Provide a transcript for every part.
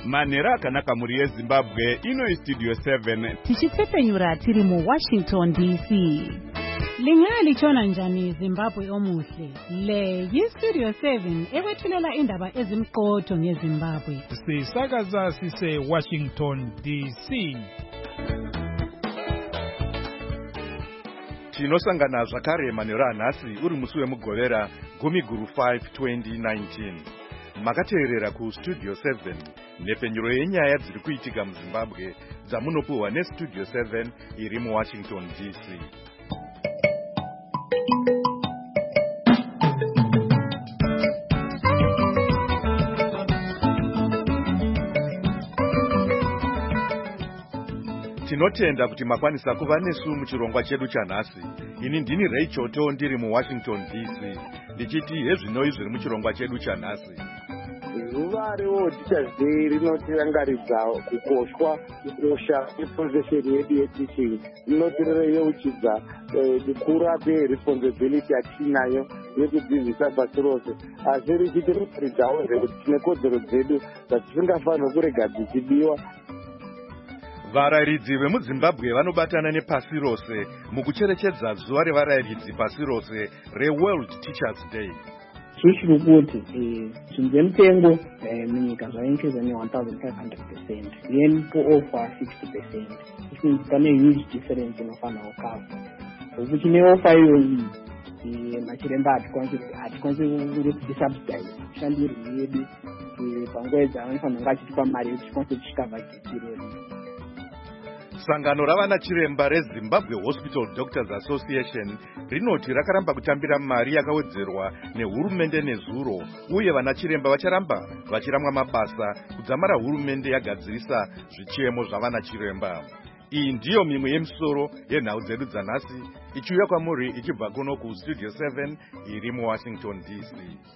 manhero akanaka mhuri yezimbabwe. Ino Studio 7 tichitsepenyura tiri muWashington DC. Lingalichona njani Zimbabwe omuhle? Le yiStudio 7 ekwethulela indaba ezimqotho ngeZimbabwe. Sisakaza sise Washington DC. tinosangana zvakare manhero anhasi uri musi wemugovera gumi guru 5 2019. Makateerera kuStudio 7 nhepfenyuro yenyaya dziri kuitika muZimbabwe dzamunopuhwa neStudio 7 iri muWashington DC. Tinotenda kuti makwanisa kuva nesu muchirongwa chedu chanhasi. Ini ndini Ray Choto ndiri muWashington DC. Ndichiti hezvinoi zviri muchirongwa chedu chanhasi. Zuva reWorld Teachers Day rinotirangaridza kukosha kweprofesheni yedu yeteaching. Rinotireyeuchidza kukura kweresponsibility yatinayo yekudzidzisa basa rose. Asi richitirangaridzawo kuti tine kodzero dzedu dzatisingafanirwi kurega dzichibiwa. Varayiridzi vemuZimbabwe vanobatana nepasi rose mukucherechedza zuva revarayiridzi pasi rose reWorld Teachers Day. Zviri kuti zvinhu zvemutengo munyika zvainkrisa ne1500%, then poofa 60%. This means pane huge difference inofanira kukava. Kuti neofa iyoyi machiremba hatikwanisi kusubsidize shandiro yedu panguva dzavanofanira kunge achitipa mari yekuti tikwanise kuchikavha chirori. Sangano ravana chiremba reZimbabwe Hospital Doctors Association rinoti rakaramba kutambira mari yakawedzerwa nehurumende nezuro, uye vana chiremba vacharamba vachiramwa mabasa kudzamara hurumende yagadzirisa zvichemo zvavana chiremba. Iyi ndiyo mimwe yemisoro yenhau dzedu dzanhasi, ichiuya kwamuri ichibva kuno kuStudio 7 iri muWashington DC.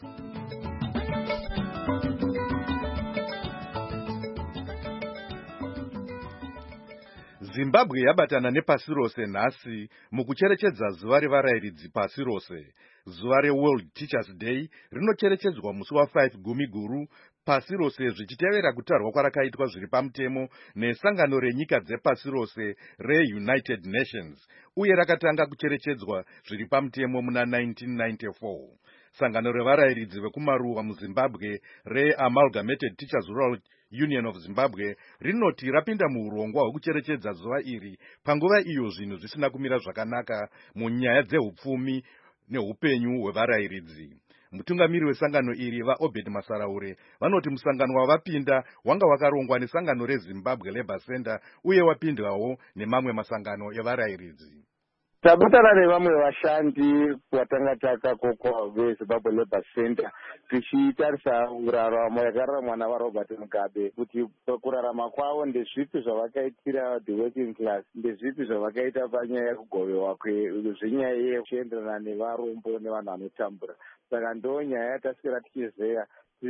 Zimbabwe yabatana nepasi rose nhasi mukucherechedza zuva revarayiridzi pasi rose. Zuva reWorld Teachers Day rinocherechedzwa musi wa5 gumi guru pasi rose zvichitevera kutarwa kwarakaitwa zviri pamutemo nesangano renyika dzepasi rose reUnited Nations, uye rakatanga kucherechedzwa zviri pamutemo muna 1994. Sangano revarayiridzi vekumaruwa muZimbabwe reAmalgamated Teachers Rural Union of Zimbabwe rinoti rapinda muurongwa hwekucherechedza zuva iri panguva iyo zvinhu zvisina kumira zvakanaka munyaya dzehupfumi neupenyu hwevarayiridzi. Mutungamiri wesangano iri vaObed Masaraure vanoti musangano wavapinda wanga wakarongwa nesangano reZimbabwe Labour Center uye wapindwawo nemamwe masangano evarayiridzi. Tabatana nevamwe vashandi watanga koko veZimbabwe Labour Center tichitarisa uraramo yakararamwa navaRobert Mugabe kuti kurarama kwavo ndezvipi zvavakaitira the working class, ndezvipi zvavakaita panyaya yekugovewa zvenyaya yechienderana nevarombo nevanhu vanotambura. Saka ndo nyaya yataswera tichizeya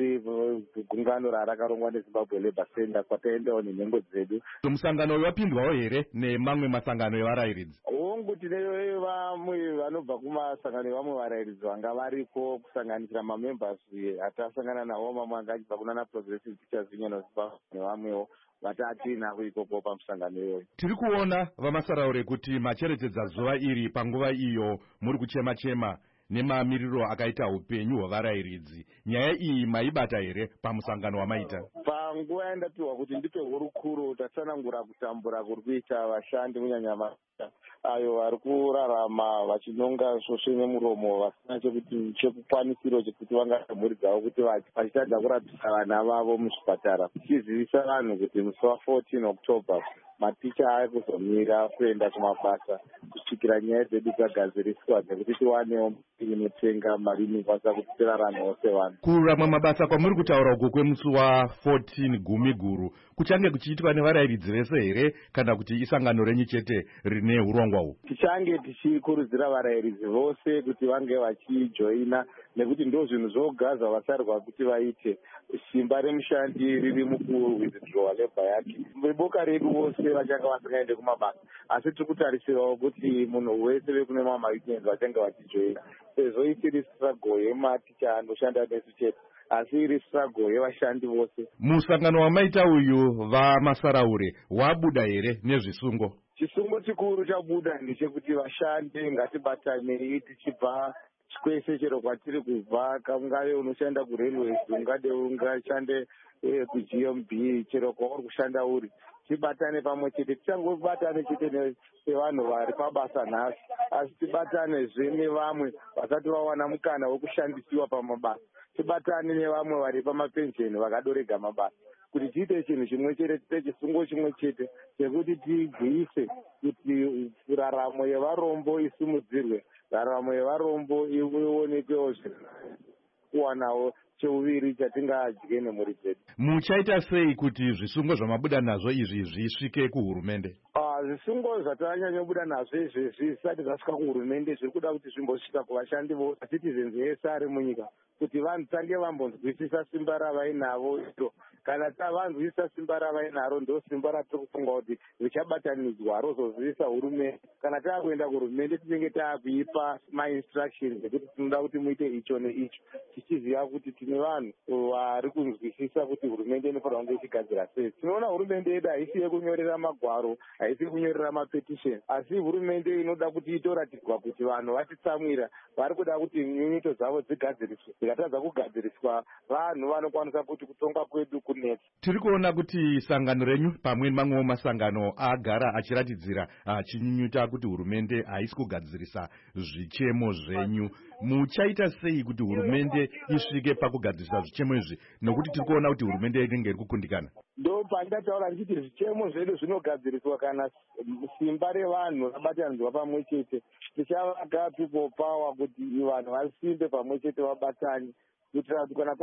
gungano rakarongwa neZimbabwe Labour Center kwataendawo nenhengo dzedu. Musangano wapindwawo here nemamwe masangano evarayiridzi? Kuti vamwe vanobva kumasangano evamwe varayiridzi vanga variko kusanganisira mamembers atasangana navo, mamwe anga achibva kunana Progressive Teachers Union of Zimbabwe nevamwewo vatatinavo ikoko pamusangano iyoyo. Tiri kuona vaMasaraure kuti macherechedza zuva iri panguva iyo muri kuchema-chema nemamiriro akaita upenyu hwevarayiridzi. Nyaya iyi maibata here pamusangano wamaita? Panguva yandapiwa kuti ndipe hurukuro tatsanangura kutambura kuri kuita vashandi munyanya ayo vari kurarama vachinonga svosve nemuromo vasina chekukwanisiro chekuti vangata mhuri dzavo kuti vachitadza kurapisa vana vavo muzvipatara. Tichizivisa vanhu kuti musi wa14 October maticha ari kuzomira kuenda kumabasa kusvikira nyaya dzedu dzagadziriswa dzekuti tiwanewo inotenga mari inokwanisa kuti tiraramewo sevanhu. Kuramwa mabasa kwamuri kutaura uko kwemusi wa14 gumi guru kuchange kuchiitwa nevarayiridzi vese here kana kuti isangano renyu chete rine urongwa uhu? Tichange tichikurudzira varayiridzi vose kuti vange vachijoina nekuti ndo zvinhu zvoga zvavasarirwa kuti vaite. Simba remushandi riri mukuwithdrawa labor yake. Veboka redu vose vachanga vasingaende kumabasa, asi tiri kutarisirawo kuti munhu wese vekune mama weekends vachange vachijoina. Sezvo isiri struggle yematicha anoshanda nesu chete, asi iri struggle yevashandi vose. Musangano wamaita uyu vaMasaraure wabuda here nezvisungo? Chisungo chikuru chabuda ndechekuti vashandi ngatibatanei tichibva kwese chero kwatiri kubva, ungave unoshanda kurailways, ungashande kuGMB, chero kwauri kushanda uri, tibatane pamwe chete. Tichangobatane chete nevanhu vari pabasa nhasi, asi tibatanezve nevamwe vasati vawana mukana wekushandisiwa pamabasa. Tibatane nevamwe vari pamapensheni vakadorega mabasa, kuti tiite chinhu chimwe chete, tiite chisungo chimwe chete chekuti tigwiise kuti raramo yevarombo isimudzirwe, raramo yevarombo ionekewo kuwanawo cheuviri chatingadye nemhuri dzedu. Muchaita sei kuti zvisungo zvamabuda nazvo izvi zvisvike kuhurumende? Zvisungo zvatanyanya nazvo izvezvi zvisati zvasvika kuhurumende zviri kuda kuti zvimbosvika kuvashandi vocitizens ese ari munyika, kuti vantange vambonzwisisa simba ravainavo iro. Kana tavanzwisisa simba ravainaro, ndo simba ratiri kufunga kuti richabatanidzwa rozozivisa hurumende. Kana taakuenda kuhurumende tinenge taakuipa mainstructions ekuti tinoda kuti muite icho neicho, tichiziva kuti tine vanhu vari kunzwisisa kuti hurumende inofanira kunge ichigadzira sei. Tinoona hurumende yedu haisi yekunyorera magwaro, haisi kunyorera mapetition, asi hurumende inoda kuti itoratidzwa kuti vanhu vatitsamwira, vari kuda kuti nyunyito dzavo dzigadziriswe. Dzikatadza kugadziriswa, vanhu vanokwanisa kuti kutonga kwedu kunetsa. Tiri kuona kuti sangano renyu pamwe mamwewo masangano agara achiratidzira achinyunyuta kuti hurumende haisi kugadzirisa zvichemo zvenyu. Muchaita sei kuti hurumende isvike pakugadzirisa zvichemo izvi, nokuti tiri kuona kuti hurumende inenge iri kukundikana? Ndo pandataura ndichiti zvichemo zvedu zvinogadziriswa kana simba revanhu rabatanidzwa pamwe chete. Tichavaka people power kuti vanhu vasimbe pamwe chete, vabatane, kuitira kuti kana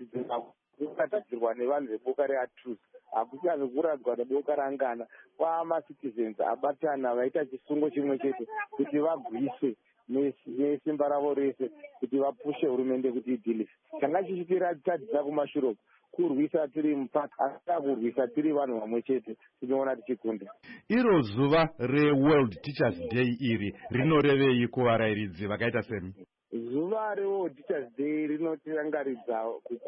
kuratidzirwa nevanhu veboka reATRUZ, hakuchazi kuratidzwa neboka rangana, kwaamacitizens abatana vaita chisungo chimwe chete kuti vagwise nesimba ravo rese kuti vapushe hurumende kuti idhilise. Changa chichitiratidza kumashure kurwisa tiri mupaka, kurwisa tiri vanhu vamwe chete, tinoona tichikunda. Iro zuva reWorld Teachers Day iri rinorevei kuvarairidzi vakaita semi? Zuva reWorld Teachers Day rinotirangaridza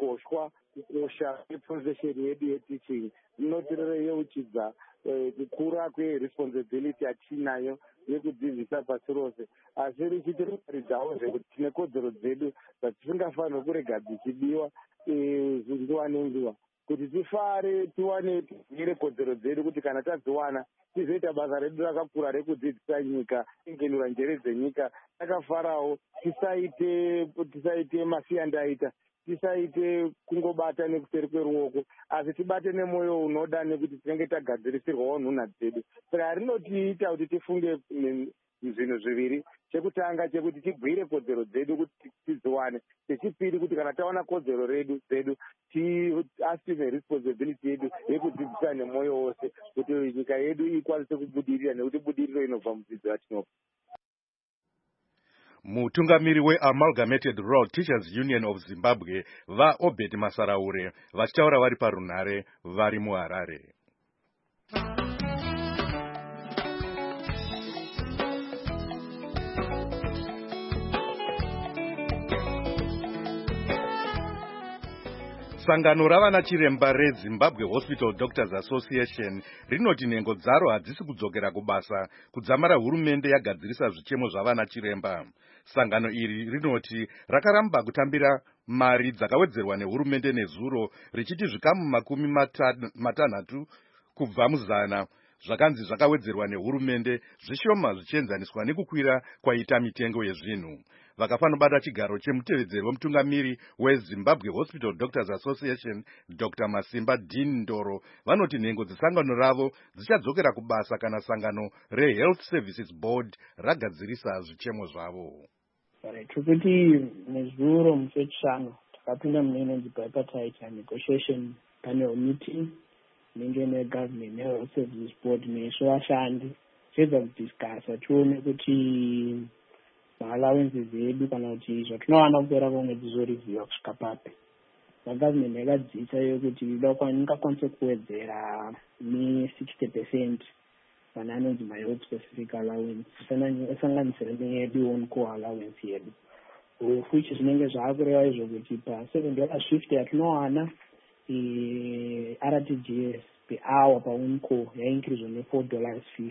kukosha kweprofesheni yedu yeteaching, rinotireyeuchidza kukura kweresponsibility yatinayo yekudzidzisa pasi rose, asi richitirangaridzawo zvekuti tine kodzero dzedu dzatisingafaniri kurega dzichibiwa nguva nenguva, kuti tifare tiwane tigere kodzero dzedu, kuti kana tadziwana tizoita basa redu rakakura rekudzidzisa nyika, ingenura njere dzenyika takafarawo, tisaite masiyandaita, tisaite kungobata nekuseri kweruoko, asi tibate nemwoyo unoda, nekuti tinenge tagadzirisirwawo nhunha dzedu. Saka rinotiita kuti tifunge zvinhu zviviri: chekutanga chekuti tigwire kodzero dzedu kuti tidziwane, chechipiri kuti kana tawana kodzero dzedu tiassume responsibility yedu yekudzidzisa nemwoyo wose kuti nyika yedu ikwanise kubudirira, nekuti budiriro inobva mudzidzo yatinopa. Mutungamiri weAmalgamated Rural Teachers Union of Zimbabwe vaObed Masaraure vachitaura vari parunhare vari muHarare. Sangano ravana chiremba reZimbabwe Hospital Doctors Association rinoti nhengo dzaro hadzisi kudzokera kubasa kudzamara hurumende yagadzirisa zvichemo zvavana chiremba. Sangano iri rinoti rakaramba kutambira mari dzakawedzerwa nehurumende nezuro, richiti zvikamu 60 kubva muzana zvakanzi zvakawedzerwa nehurumende, zvishoma zvichienzaniswa nekukwira kwaita mitengo yezvinhu. Vakafanobata chigaro chemutevedzeri wemutungamiri weZimbabwe Hospital Doctors Association Dr. Masimba Dean Ndoro vanoti nhengo dzesangano ravo dzichadzokera kubasa kana sangano reHealth Services Board ragadzirisa zvichemo zvavo. Kuti nezuro musi wechishanu takapinda munenzi bipartite negotiation panel meeting inenge negovernment neHealth Services Board nesu vashandi, tiedza kudiscassa tione kuti maallowances edu kana kuti zvatinowana kupera kwemwedzi zorevhiwa kusvika papi. Magovernment yakadzisa yokuti ingakwanisa kuwedzera ne60% kana anonzi mahealth specific allowance, isanganisire neyedu own core allowance yedu. futhi zvinenge zvaakureva izvo kuti pa$7.50 yatinowana RTGS per hour paUNCO yainkirizwa ne$4.50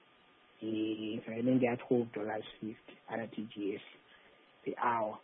inenge ya$12.50 RTGS per hour.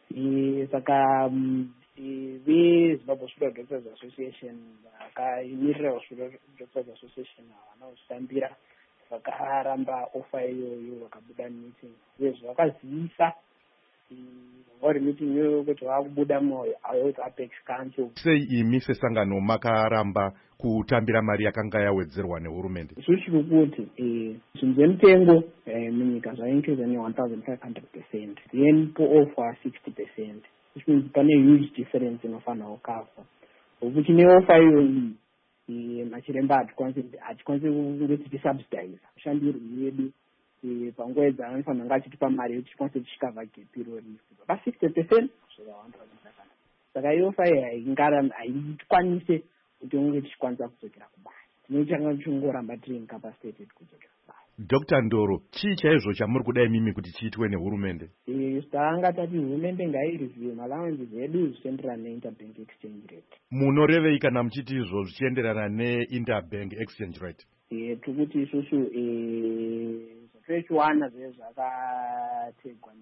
Saka veZimbabwe Hospital Doctors Association vakaimirira Hospital Doctors Association vanaozvitambira vakaramba ofa iyoyo vakabuda meeting uyezve vakazivisa vari meeting iyoyo kuti vakubuda muApex Council. Sei imi sesangano makaramba kutambira mari yakanga yawedzerwa nehurumende? Isusu tiri kuti zvinhu zvemutengo munyika zvainkiriza ne$1,500 then poofa 60%. Which means pane huge difference inofanira kukavha. Ukuthi neofa iyoyi machiremba hatikwanisi kunge tichisubsidize ushandiri yedu panguva dzavanofanira kunge achitipa mari yekuti tikwanise tichikavha gap irori pa 60% zveva$1,500. Saka iofa iyi haikwanise kuti unge tichikwanisa kudzokera kubasa. Tinochanga tichingoramba tiri incapacitated kudzokera kubasa. Dr. Ndoro, chii chaizvo chamuri kuda imimi kuti chiitwe nehurumende? Tanga tati hurumende ngaireview malanguages edu zvichienderana neinterbank exchange rate. Munorevei kana muchiti izvo zvichienderana neinterbank exchange rate? Tikuti isusu zvatochiwana zvezvakategwa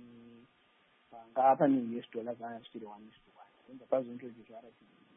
panga pane US dollars anga zvichiri 1:1 enza pazontochizvara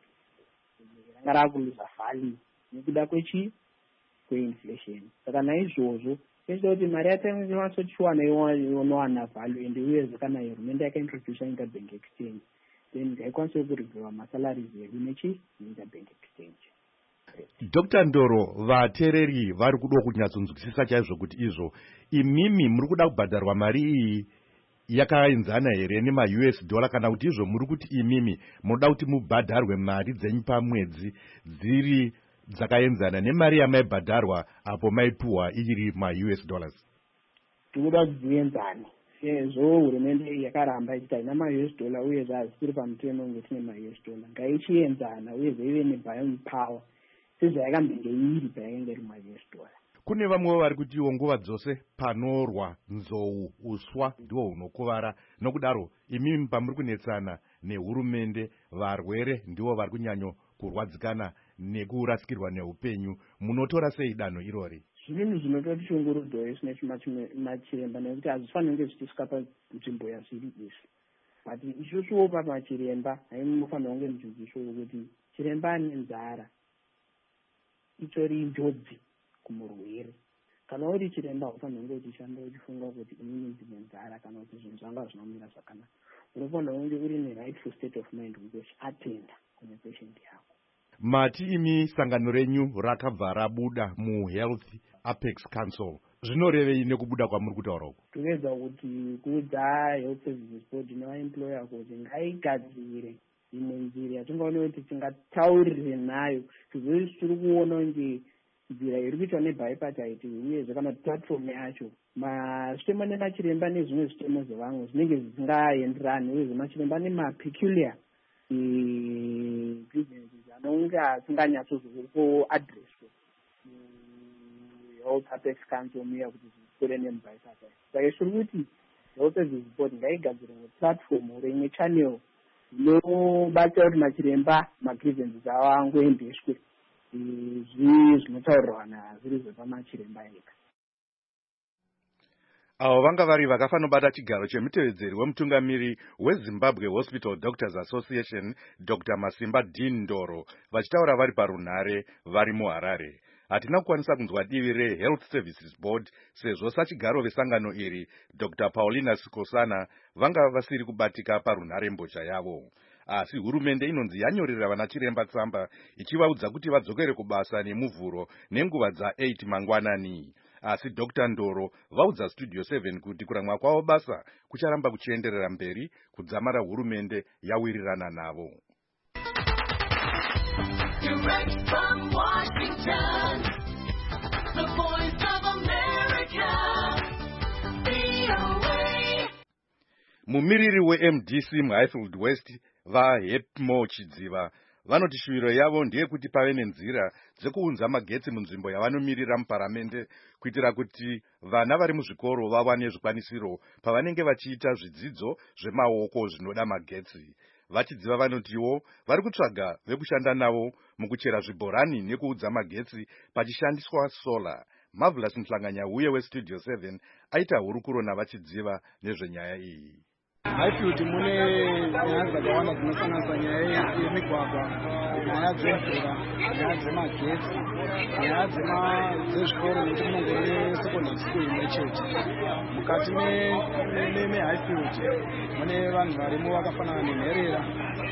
ranga rakuluza value nekuda kweinflation. Saka naizvozvo tochida kuti mari yatainatsochiwana inowana value ende uyezve kana hurumende yakaintroduce interbank exchange then ngaikwanise kurivheva masalaries edu neinterbank exchange. Dr. Ndoro, vateereri vari kuda kunyatsonzwisisa chaizvo kuti izvo imimi muri kuda kubhadharwa mari iyi yakaenzana here nemaUS dollar kana kuti izvo muri kuti imimi munoda kuti mubhadharwe mari dzenyu pamwedzi dziri dzakaenzana nemari yamaibhadharwa apo maipuhwa iri maUS dollars? Tikuda kuti dzienzane sezvo hurumende yakaramba ichiti haina maUS dollar uyezve hazisiri pamutemo kunge tine maUS dollar. Ngaichienzana uyezve ive nebuying power sezvayakambenge iri payainge iri maUS dollar. Kune vamwe vari kutiwo nguva dzose panorwa nzou uswa ndiwo hunokuvara. Nokudaro imimi pamuri kunetsana nehurumende varwere ndiwo vari kunyanyo kurwadzikana nekurasikirwa neupenyu. Munotora sei danho irori? Zvinhu zvinototi shungurudzo isina machiremba nekuti hazvifaniri kunge zvichisvika panzvimbo yazviri izvi. But isusuwo pamachiremba hainofanira kunge mudzidziso wekuti chiremba ane nzara itori njodzi kumurwere. Kana uri chiremba haufanira kunge uchishanda uchifunga kuti inini ndine nzara kana kuti zvinhu zvanga zvinomira zvakanaka. Unofanira kunge uri nerightful state of mind kuti uchiatenda kune patient yako. Mati imi sangano renyu rakabva rabuda muHealth Apex Council. Zvinorevei nekubuda kwamuri kutaura uku? Toedza kuti kuudza Health Services Board nevaemployer kuti ngaigadzire imwe nzira yatingaona kuti tingataurire nayo. Tiri kuona kunge nzira iri kuitwa nebipartite uyezve kana platform yacho zvitemo nemachiremba nezvimwe zvitemo zvevamwe zvinenge zvisingaenderani uyezve machiremba nemapeculiar grievances anonge asinganyatsozokuaddresswa Health Apex Council muya kuti zvikore nemubipartite. Saka tiri kuti Health Services Board ngaigadzire platform rimwe channel inobatsira kuti machiremba magrievances avo angoendeswe zvinotaurirwa nazviri zvepamachiremba ega. Avo vanga vari vakafanobata chigaro chemutevedzeri wemutungamiri weZimbabwe Hospital Doctors Association Dr. Masimba D. Ndoro vachitaura vari parunhare vari muHarare. Hatina kukwanisa kunzwa divi reHealth Services Board sezvo sachigaro vesangano iri Dr. Paulina Sikosana vanga vasiri kubatika parunhare mbozha yavo. Asi hurumende inonzi yanyorera vanachiremba tsamba ichivaudza kuti vadzokere kubasa nemuvhuro nenguva dza8 mangwanani. Asi Dr. Ndoro vaudza Studio 7 kuti kuramwa kwavo basa kucharamba kuchienderera mberi kudzamara hurumende yawirirana navo. Direct from Washington, the Voice of America, VOA. Mumiriri weMDC muHighfield West vaHepmo Chidziva Vanoti shuviro yavo ndeyekuti pave nenzira dzekuunza magetsi munzvimbo yavanomirira muparamende kuitira kuti vana vari muzvikoro vawane zvikwanisiro pavanenge vachiita zvidzidzo zvemaoko zvinoda magetsi. Vachidziva vanotiwo vari kutsvaga vekushanda navo mukuchera zvibhorani nekuudza magetsi pachishandiswa sola. Marvelous Mhlanganya uye weStudio 7 aita hurukuro navachidziva nezvenyaya iyi. Highfield mune nyaya dzakawanda dzinosanganisa nyaya yemigwagwa, nyaya dzemvura, nyaya dzemagetsi, nyaya dzezvikoro nekuti munongori secondary school imwe chete. Mukati meHighfield mune vanhu varimo vakafanana nenherera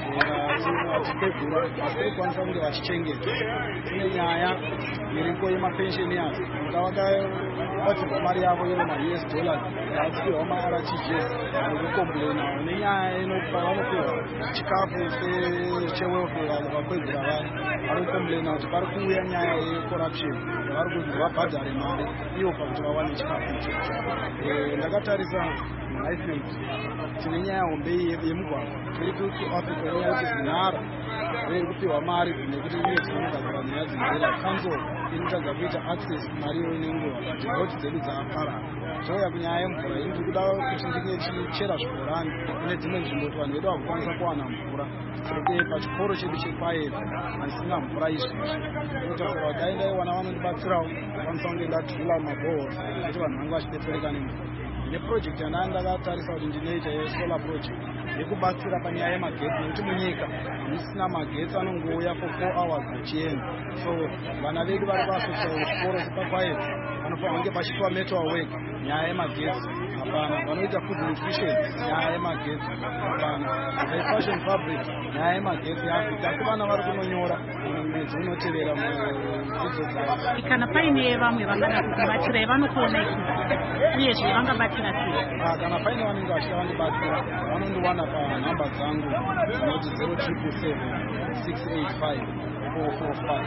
vachikwegura asi vaikwanisa kunge vachichengeta. Tine nyaya iriko yemapensioners vakabatsirwa mari yavo yeUS dollars yavapiwa maRTGS nekukomplena nenyaya inopa vanopiwa chikafu chewelfare vakwegura vaya vari kukomplena kuti pari kuuya nyaya yecorruption yavari kunzi vabhadhare mari ivo pakuti vawane chikafu ichocho. Ndakatarisa Highfield tine nyaya hombe yemugwagwa iri kuAfrica nyaya kuti zinhara riri kupiwa mari nekuti ine dzinogadzira nyaya dzinzira council inotadza kuita access mari iyo nenguva kuti roti dzedu dzaparara. Zvouya kunyaya yemvura ini ndiri kuda kuti ndinge chichera zvibhorani kune dzimwe nzvimbo kuti vanhu vedu vakukwanisa kuwana mvura seke pachikoro chedu chepaedza handisina mvura izvezvi. Inotaura kuti dai ndaiwana vanondibatsirawo kwanisa kunge ndadhula mabohos kuti vanhu vangu vachidetsereka nemvura. Neprojekti ndakatarisa kuti ndinoita yesolar project yekubatsira panyaya yemagetsi nekuti munyika musina magetsi anongouya for 4 hours achienda. So vana vedu vari kuasociawo chikoro sepapaedza vanofanira kunge pachiitwa metal work nyaya yemagetsi hapana, vanoita food nutrition nyaya yemagetsi hapana, fashion fabric nyaya yemagetsi yaapita asi vana vari kunonyora mwedzi unotevera mudzidzo dzavo. Kana paine vamwe vangada kukubatsirai vanokuonai uyezve vangabatsira sei? Kana paine vanenge vachida vandibatsira vanondiwana panhamba dzangu dzinoti 0777 685 445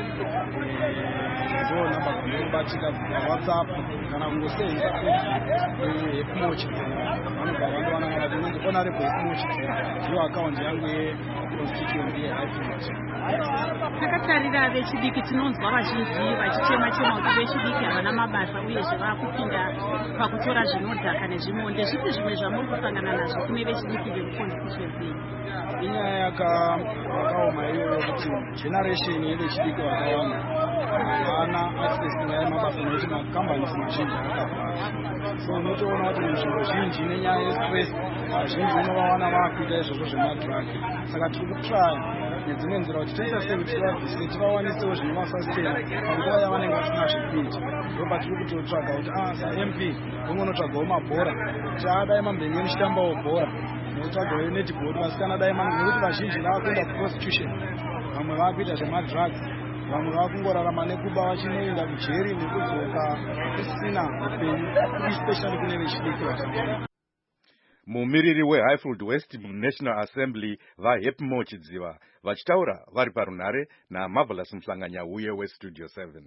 ndiwo nhamba dzinobatsira WhatsApp kana kungosenda yePmochi vanobva vandiwana kana kuti unonzi honorable yePmochi ndiyo akaunti yangu yeconstituency yeHighfield. Takatarira vechidiki tinonzwa vazhinji vachichema-chema kuti vechidiki havana mabasa uyezve vakupinda pakutora zvinodhaka nezvimonde. Zvipi zvimwe zvamuri kusangana nazvo kune vechidiki vekuconstituency? Inyaya yakaoma iyoyo kuti generation yevechidiki vakawanda havana access nenyaya yemabasa nekuti makambanisi mazhinji akavhara. So unotoona kuti munzvimbo zhinji nenyaya yestress vazhinji unovawana vakuita izvozvo zvemadhiragi. Saka tiri kutraya nedzimwe nzira kuti toita sei kuti tivabvise tivawanisewo zvinomasastena panguva yavanenge vasina zvekuita. Ndopa tiri kutotsvaga kuti saMP ungonotsvagawo mabhora kuti adai mambenge muchitambawo bhora nokutsvagawo netball vasikana dai nekuti vazhinji vavakuenda kuprostitution, vamwe vavakuita zvemadrugs, vamwe vakungorarama nekuba vachinoenda kujeri nekudzoka kusina upenyu especially kune vechidiki vachangana. Mumiriri weHighfield West National Assembly vaHepmo Chidziva vachitaura vari parunhare naMarvelous Mhlanganya uye weStudio 7.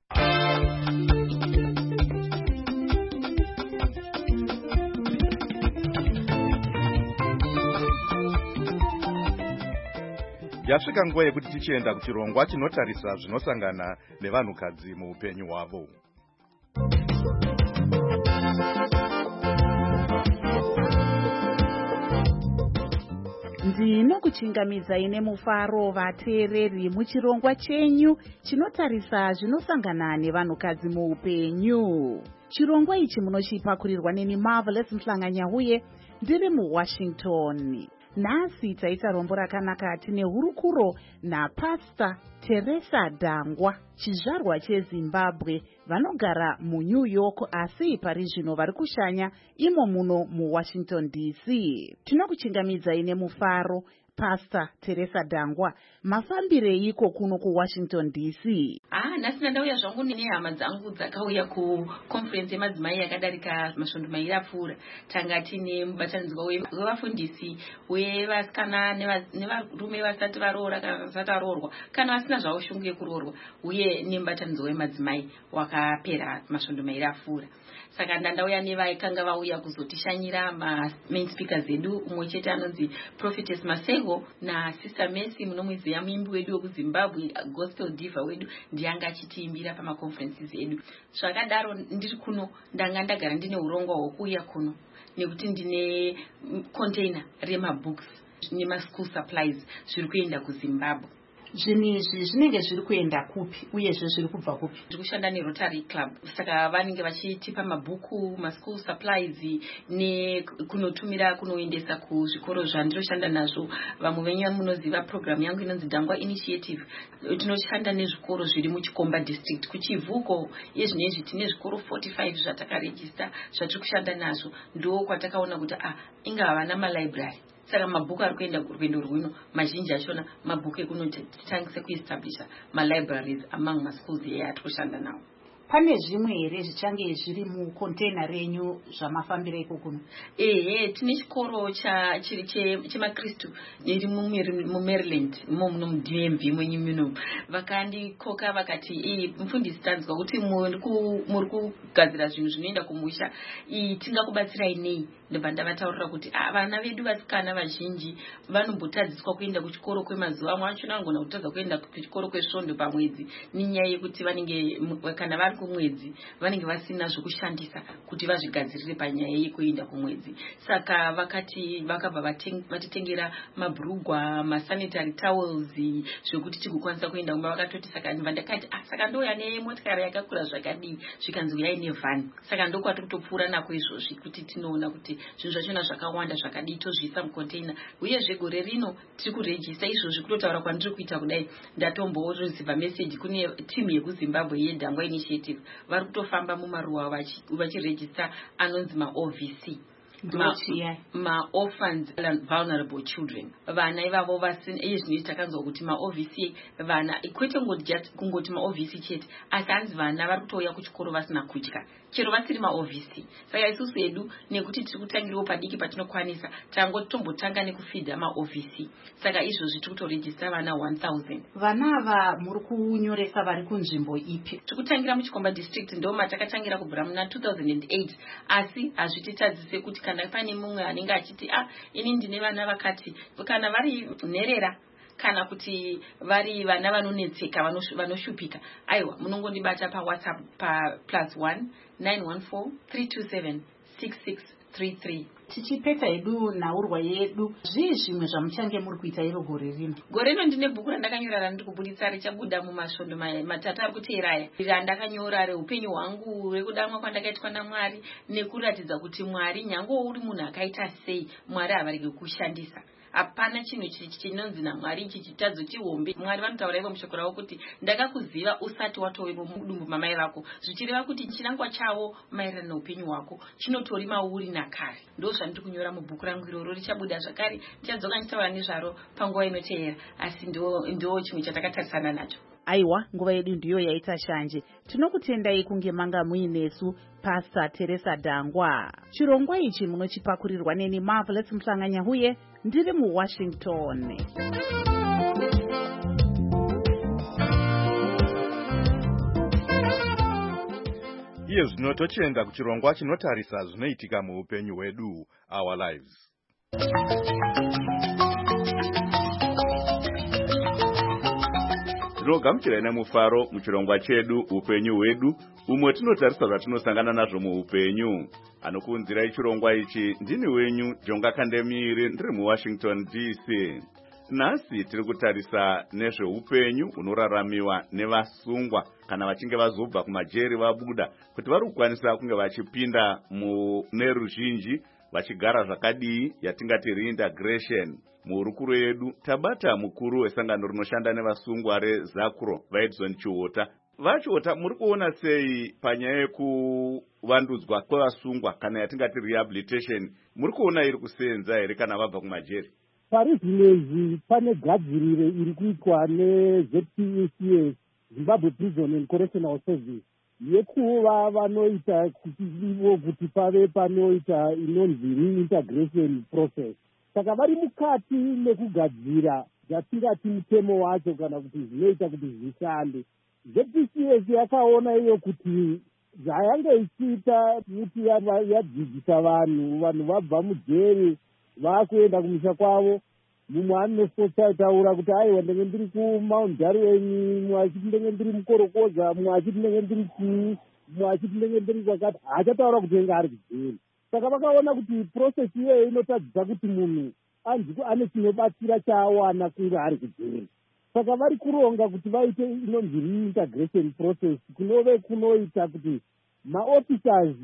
Yasvika nguva yekuti tichienda kuchirongwa chinotarisa zvinosangana nevanhukadzi muupenyu hwavo. Ndinokuchingamidzai nemufaro vateereri muchirongwa chenyu chinotarisa zvinosangana nevanhukadzi muupenyu. Chirongwa ichi munochipakurirwa neni Marvelous Mhlanganya uye ndiri muWashington. Nhasi taita rombo rakanaka tine hurukuro naPastor Teresa Dangwa, chizvarwa cheZimbabwe, vanogara muNew York asi pari zvino vari kushanya imo muno muWashington DC. Tinokuchingamidzai nemufaro Pastor Teresa Dangwa, mafambirei iko kuno kuWashington DC? Nhasi ndauya zvangu nehama dzangu dzakauya kuconference yemadzimai yakadarika masvondo mairi apfuura. Tanga tine mubatanidzwa wevafundisi wevasikana nevarume vasati varoora kana vasati varoorwa kana vasina zvavo shungu yekuroorwa, uye nemubatanidzwa wemadzimai wakapera masvondo mairi apfuura. Saka ndandauya nevaikanga vauya kuzotishanyira main speakers edu, umwe chete anonzi Prophetess Masego naSister Mercy munomuziva, muimbi wedu wekuZimbabwe, gospel diva wedu, ndianga achitiimbira pamaconferences edu. Zvakadaro ndiri kuno ndanga ndagara ndine urongwa hwokuuya kuno nekuti ndine container remabooks nemaschool supplies zviri kuenda kuZimbabwe. Zvinhu izvi zvinenge zviri kuenda kupi uyezve zviri kubva kupi? Ndiri kushanda neRotary Club, saka vanenge vachitipa mabhuku, maschool supplies nekunotumira kunoendesa kuzvikoro zvandiroshanda nazvo. Vamwe venyu munoziva program yangu inonzi Dangwa Initiative. Tinoshanda nezvikoro zviri muChikomba district. Kuchivuko yezvinezvi tine zvikoro 45 zvatakarejista zvatiri kushanda nazvo. Ndo kwatakaona kuti ingava vana malibrary. Saka mabhuku ari kuenda kurwendo rwino mazhinji achona mabhuku ekunotangisa kuestablisha malibraries among maschools atiri kushanda nawo. Pane zvimwe here zvichange zviri mucontainer renyu zvamafambira iko kuno? Tine chikoro chemakristu iri muMaryland muno muDMV mwenyu muno. Vakandikoka vakati mufundisi, tanzwa kuti muri kugadzira zvinhu zvinoenda kumusha, tingakubatsirai nei? Ndobva ndavataurira kuti vana vedu vasikana vazhinji vanombotadziswa kuenda kuchikoro kwemazuva amwe achona vangona kutadza kuenda kuchikoro kwesvondo pamwedzi nenyaya yekuti vanenge kana vari kumwedzi vanenge vasina zvokushandisa kuti vazvigadzirire panyaya yekuenda kumwedzi. Saka vakati vakabva vatitengera mabhurugwa, masanitary towels zvokuti tigokwanisa kuenda kumba. Vakatoti saka ndakati saka ndouya nemotikari yakakura zvakadii, zvikanzi uyai nevhani. Saka ndokwatiri kutopfuura nako izvozvi kuti tinoona kuti zvinhu zvachona zvakawanda zvakadii tozviisa mucontainer. Uyezve gore rino tiri kurejista izvozvi, kutotaura kwandiri kuita kudai ndatomboresiva message kune timu yekuZimbabwe yeDangwa Initiative. Vari kutofamba mumaruwa vachirejista anonzi maOVC, ma-orphans and vulnerable children. Vana ivavo izvinizvi takanzwa kuti maOVC vana kwete kungoti maOVC chete, asi hanzi vana vari kutouya kuchikoro vasina kudya chero vasiri maOVC. Saka isusu edu nekuti tiri kutangirawo padiki patinokwanisa tombotanga nekufidha maOVC. Saka izvozvi tiri kutorejista vana 1000. Vana ava muri kunyoresa vari kunzvimbo ipi? Tiri kutangira muChikomba district, ndo matakatangira kubvira muna 2008, asi hazvititadzise kuti kana pane mumwe anenge achiti ini ndine vana vakati, kana vari nherera kana kuti vari vana vanonetseka vanoshupika, aiwa munongondibata paWhatsApp +1 914 327 6633. Tichipeta hedu naurwa yedu, zvii zvimwe zvamuchange muri kuita iro gore rino? Gore rino ndine bhuku randakanyora randiri kubuditsa richabuda mumasvondo matatu ari kuteera aya, randakanyora reupenyu hwangu, rekudamwa kwandakaitwa naMwari, nekuratidza kuti Mwari nyange uri munhu akaita sei, Mwari havarege kushandisa. Hapana chinhu chinonzi naMwari ichi chitadzo chihombe. Mwari vanotaura ivo mushoko ravo kuti ndakakuziva usati watowepo mudumbu mamai vako, zvichireva kuti chinangwa chavo maererano neupenyu hwako chinotori mauri nakare. Ndo zvandiri kunyora mubhuku rangu iroro, richabuda zvakare, ndichadzoka nditaura nezvaro panguva inoteera, asi ndo chimwe chatakatarisana nacho. Aiwa, nguva yedu ndiyo yaita shanje. Tinokutendai kunge manga muinesu Pastor Teresa Dangwa. Chirongwa ichi munochipakurirwa neni Marvelous Mhlanga-Nyahuye, ndiri muWashington. Iye zvino tochienda kuchirongwa chinotarisa zvinoitika muupenyu hwedu, Our Lives. Tinogamuchirai nemufaro muchirongwa chedu upenyu hwedu, umwe tinotarisa zvatinosangana nazvo muupenyu. Anokuunzirai chirongwa ichi ndini wenyu Jonga Kandemiri, ndiri muWashington DC. Nhasi tiri kutarisa nezveupenyu hunoraramiwa nevasungwa kana vachinge vazobva kumajeri vabuda, kuti vari kukwanisa kunge vachipinda mune ruzhinji vachigara zvakadii, yatingati reintegration. Muhurukuro yedu tabata mukuru wesangano rinoshanda nevasungwa reZakuro, Vaedzon Chiota. Vachiota, muri kuona sei panyaya yekuvandudzwa kwevasungwa kana yatingati rehabilitation, muri kuona iri kusenza here kana vabva kumajeri? Pari zvinezvi pane gadziriro iri kuitwa neZPUCS Zimbabwe Prison and Correctional Service yekuva vanoita kuti pave panoita inonzi reintegration process. Saka vari mukati mekugadzira zvatingati mutemo wacho kana kuti zvinoita kuti zvishande. ZPCS yakaona iyo kuti zvayange ichiita kuti yadzidzisa vanhu vabva mujeri vakuenda kumusha kwavo. Mumwe anotaura kuti aiwa ndenge ndiri kuMount Darwin, mumwe achiti ndenge ndiri mukorokoza, mumwe achiti ndenge ndiri chii, mumwe achiti ndenge ndiri kwakati, haachataura kuti enge ari kujeri. Saka vakaona kuti process iyoyo inotadzisa kuti munhu ane chinobatsira chaawana kunge ari kujeri. Saka vari kuronga kuti vaite inonzi reintegration process kunove kunoita kuti maofficers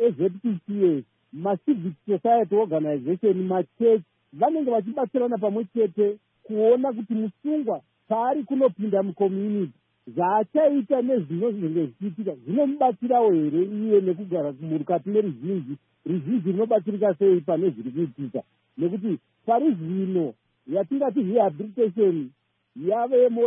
eZPCS, macivic society organization, machurch vanenge vachibatsirana pamwe chete kuona kuti musungwa paari kunopinda mucommunity zvaachaita nezvinozenge zvichiitika zvinomubatsirawo here iye nekugara mukati meruzhinji rinobatsirika sei pane zviri kuitika. Nekuti pari zvino yatingati rehabilitation yavemo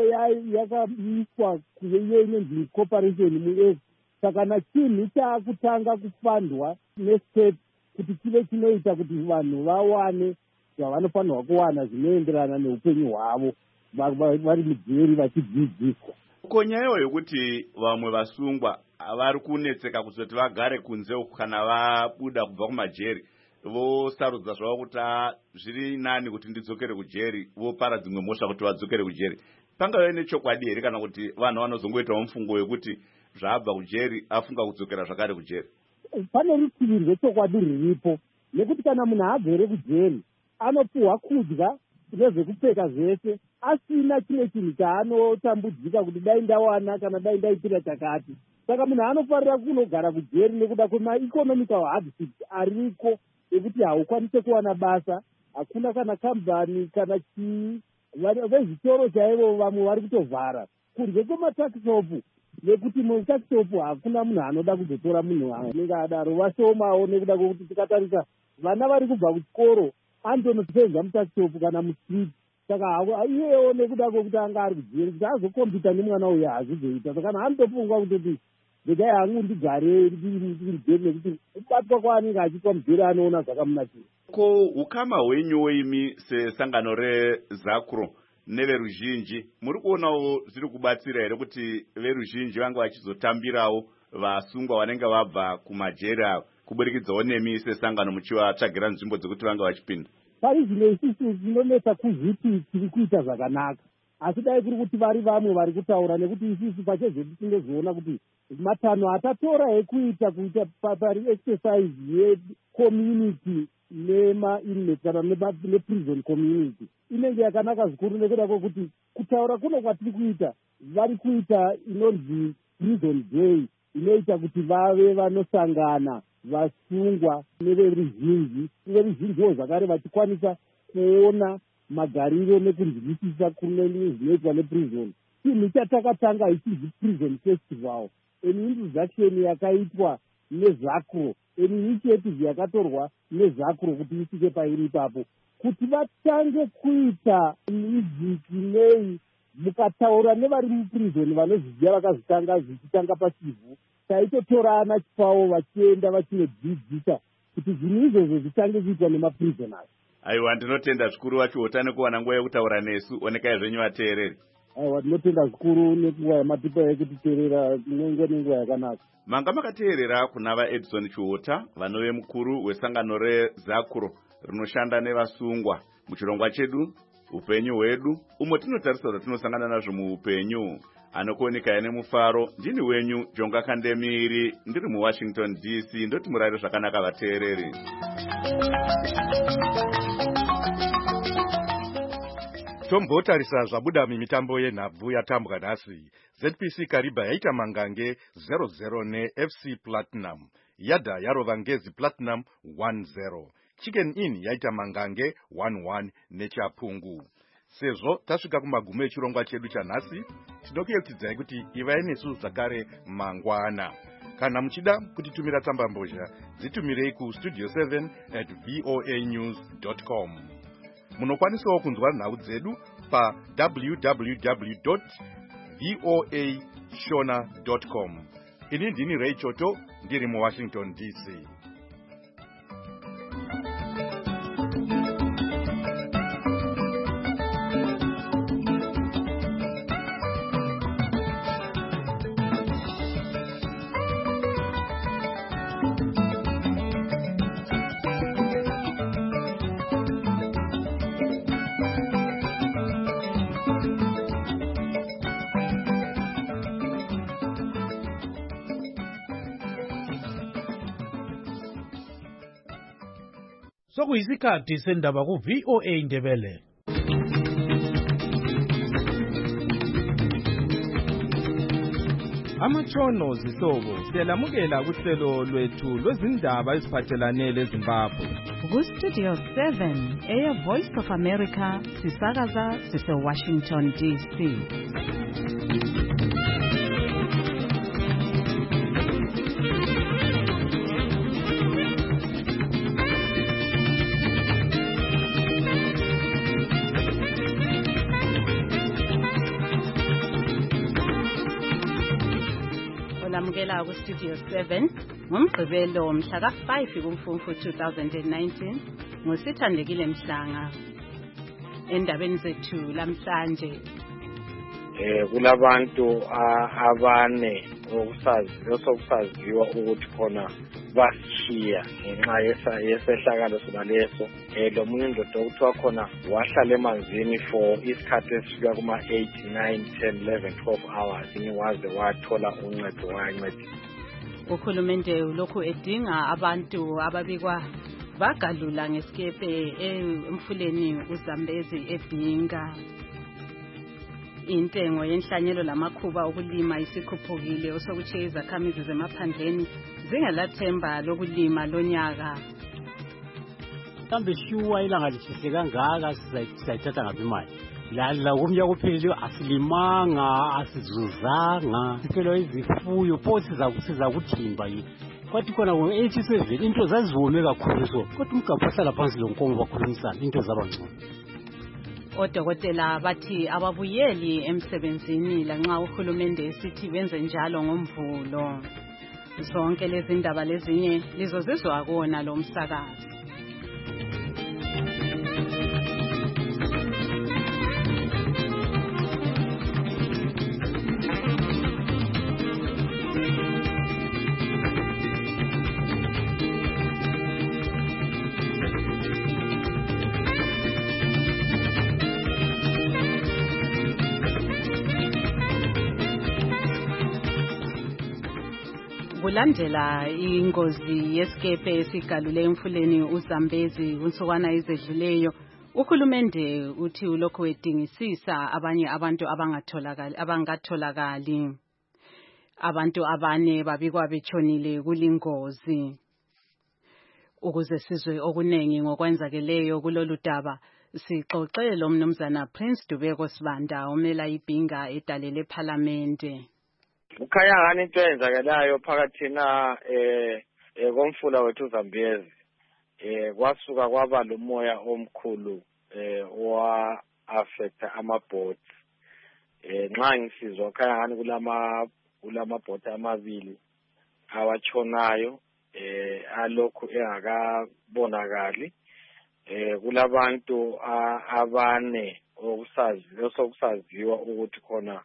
yakaiswa kuiyo inonzi cooperation muF. Saka nachinhu chaakutanga kufandwa nestate kuti chive chinoita kuti vanhu vawane zvavanofanirwa kuwana zvinoenderana neupenyu hwavo vari mujeri vachidzidziswa. Konyayo yekuti vamwe vasungwa vari kunetseka kuzoti vagare kunze kana vabuda kubva kumajeri vosarudza zvavo kuti zviri nani kuti ndidzokere kujeri, vopara dzimwe mhosva kuti vadzokere kujeri. Pangave nechokwadi here kana kuti vanhu vanozongoitawo mufungo wekuti zvaabva kujeri afunga kudzokera zvakare kujeri? Pane rutivi rwechokwadi riripo, nekuti kana munhu agere kujeri anopuhwa kudya nezvekupfeka zvese asina chimwe chinhu chaanotambudzika kuti dai ndawana kana dai ndaitira chakati. Saka munhu anofarira kunogara kujeri nekuda kwemaeconomical hardships ariko ekuti haukwanise kuwana basa, hakuna kana kambani kana chii, vezvitoro chaivo vamwe vari kutovhara kunze kwematakishopu, nekuti mutakishopu hakuna munhu anoda kuzotora munhu anenge adaro, vashomawo nekuda kwekuti tikatarisa vana vari kubva kuchikoro andonosenza mutakishopu kana mustriti. Saka iyewo nekuda kwekuti anga ari kujeri kuti azokombita nemwana uyo hazvizoita. Saka anotofungwa kutoti ndedai hangu ndigare ndiri nekuti kubatwa kwaanenge achiitwa mujeri anoona zvakamunakira. Ko ukama hwenyu imi sesangano reZACRO neveruzhinji muri kuonawo zviri kubatsira here kuti veruzhinji vange vachizotambirawo vasungwa vanenge vabva kumajeri avo kuburikidzawo nemi sesangano muchivatsvagira nzvimbo dzekuti vange vachipinda? Pari zvino isusu tinonetsa kuzviti tiri kuita zvakanaka, asi dai kuri kuti vari vamwe vari kutaura, nekuti isusu pachezvedu tingezoona kuti matanho atatora ekuita pari exercise yecommunity nemainmate kana neprison community inenge yakanaka zvikuru, nekuda kwekuti kutaura kuno kwatiri kuita vari kuita inonzi prison day inoita kuti vave vanosangana vasungwa neveruzhinjiwo zvakare vachikwanisa kuona magariro nekunzwisisa zvinoitwa neprison. Chinhu chatakatanga ichinzi prison festival, introduction yakaitwa neZACRO, initiative yakatorwa neZACRO kuti isike pairi ipapo, kuti vatange kuita music nei mukataura nevari muprison vanozviziva vakazvitanga zvichitanga pachivhu, taitotorana chipawo vachienda vachinodzidzisa kuti zvinhu izvozvo zvitange kuitwa nemaprisoners. Aiwa, ndinotenda zvikuru vachiota nekuwana nguva yekutaura nesu. Onekai zvenyu vateereri. Aiwa, tinotenda zvikuru nenguva yamatipa yekutiteerera nenguva yakanaka. Manga makateerera kuna vaEdison Chiota, vanove mukuru wesangano reZACRO rinoshanda nevasungwa muchirongwa chedu upenyu hwedu, umwe tinotarisa kuti tinosangana nazvo muupenyu. Anokuoneka nemufaro, ndini wenyu Jonga Kandemiri, ndiri muWashington DC. Ndoti murare zvakanaka vateereri. Tombotarisa zvabuda mimitambo yenhabvu yatambwa nhasi. ZPC Kariba yaita mangange 0-0 neFC Platinum. Yadha yarova Ngezi Platinum 1-0. Chicken Inn yaita mangange 1-1 neChapungu. Sezvo tasvika kumagumo echirongwa chedu chanhasi, tinokuyeuchidzai kuti ivai nesu zvakare mangwana. Kana muchida kutitumira tsamba mbozha, dzitumirei kustudio 7@voanews.com. Munokwanisawo kunzwa nhau dzedu pa www.voanews.com. voashona.com. Ini ndini Ray Choto ndiri muWashington DC. Sokuyisikhathi sendaba ku VOA Indebele. Amatshono zihlobo siyalamukela kuhlelo lwethu lwezindaba eziphathelane leZimbabwe. Ku Studio 7 Air Voice of America sisakaza sise Washington DC. Olamukela ku Studio 7 ngomgqibelo mhla ka-5 kuMfumfu 2019 ngosithandekile Mhlanga. Endabeni zethu lamhlanje kulabantu abane osokusaziwa ukuthi khona bashiya ngenxa yesehlakalo sonaleso. Lo munye indoda okuthiwa khona wahlala emanzini for isikhathi esifika kuma-8, 9, 10, 11, 12 hours waze wathola uncedo wayancedisa. Uhulumende ulokhu edinga abantu ababikwa bagalula ngesikepe emfuleni uZambezi eBhinga. Intengo yenhlanyelo lamakhuba okulima isikhuphukile osokuthe izakhamizi zemaphandleni zingelathemba lokulima lonyaka. Kambe shuwa ilanga lishise kangaka sizayithatha ngabe imali. La kumnya kuphela asilimanga asizuzanga siphela izifuyo pho siza kuthimba yini. Kwathi khona ngo-87 into zazivome kakhulu so kodwa umgabha ahlala phansi lo nkomo bakhulumisana into zabangcono. Odokotela bathi ababuyeli emsebenzini lanxa uhulumende esithi benze njalo ngomvulo. Zonke lezi ndaba lezinye lizozizwa kona lo msakazi. Kulandela ingozi yesikepe esigalule emfuleni uZambezi unsukwana ezedluleyo, uhulumende uthi ulokhu edingisisa abanye abantu abangatholakali. Abantu abane babikwa betshonile kulingozi. Ukuze sizwe okunengi ngokwenzakeleyo kulolu daba, sixoxe lo mnumzana Prince Dubeko Sibanda omela iBhinga edalele eParliamente. Ukhaya ngani into eyenzakalayo phakathi na komfula wethu uZambezi kwasuka kwaba lomoya omkhulu wa affect amabhoti nxa ngisizwa ukhaya ngani kulamabhoti amabili awatshonayo alokhu engakabonakali kulabantu abane osokusaziwa ukuthi khona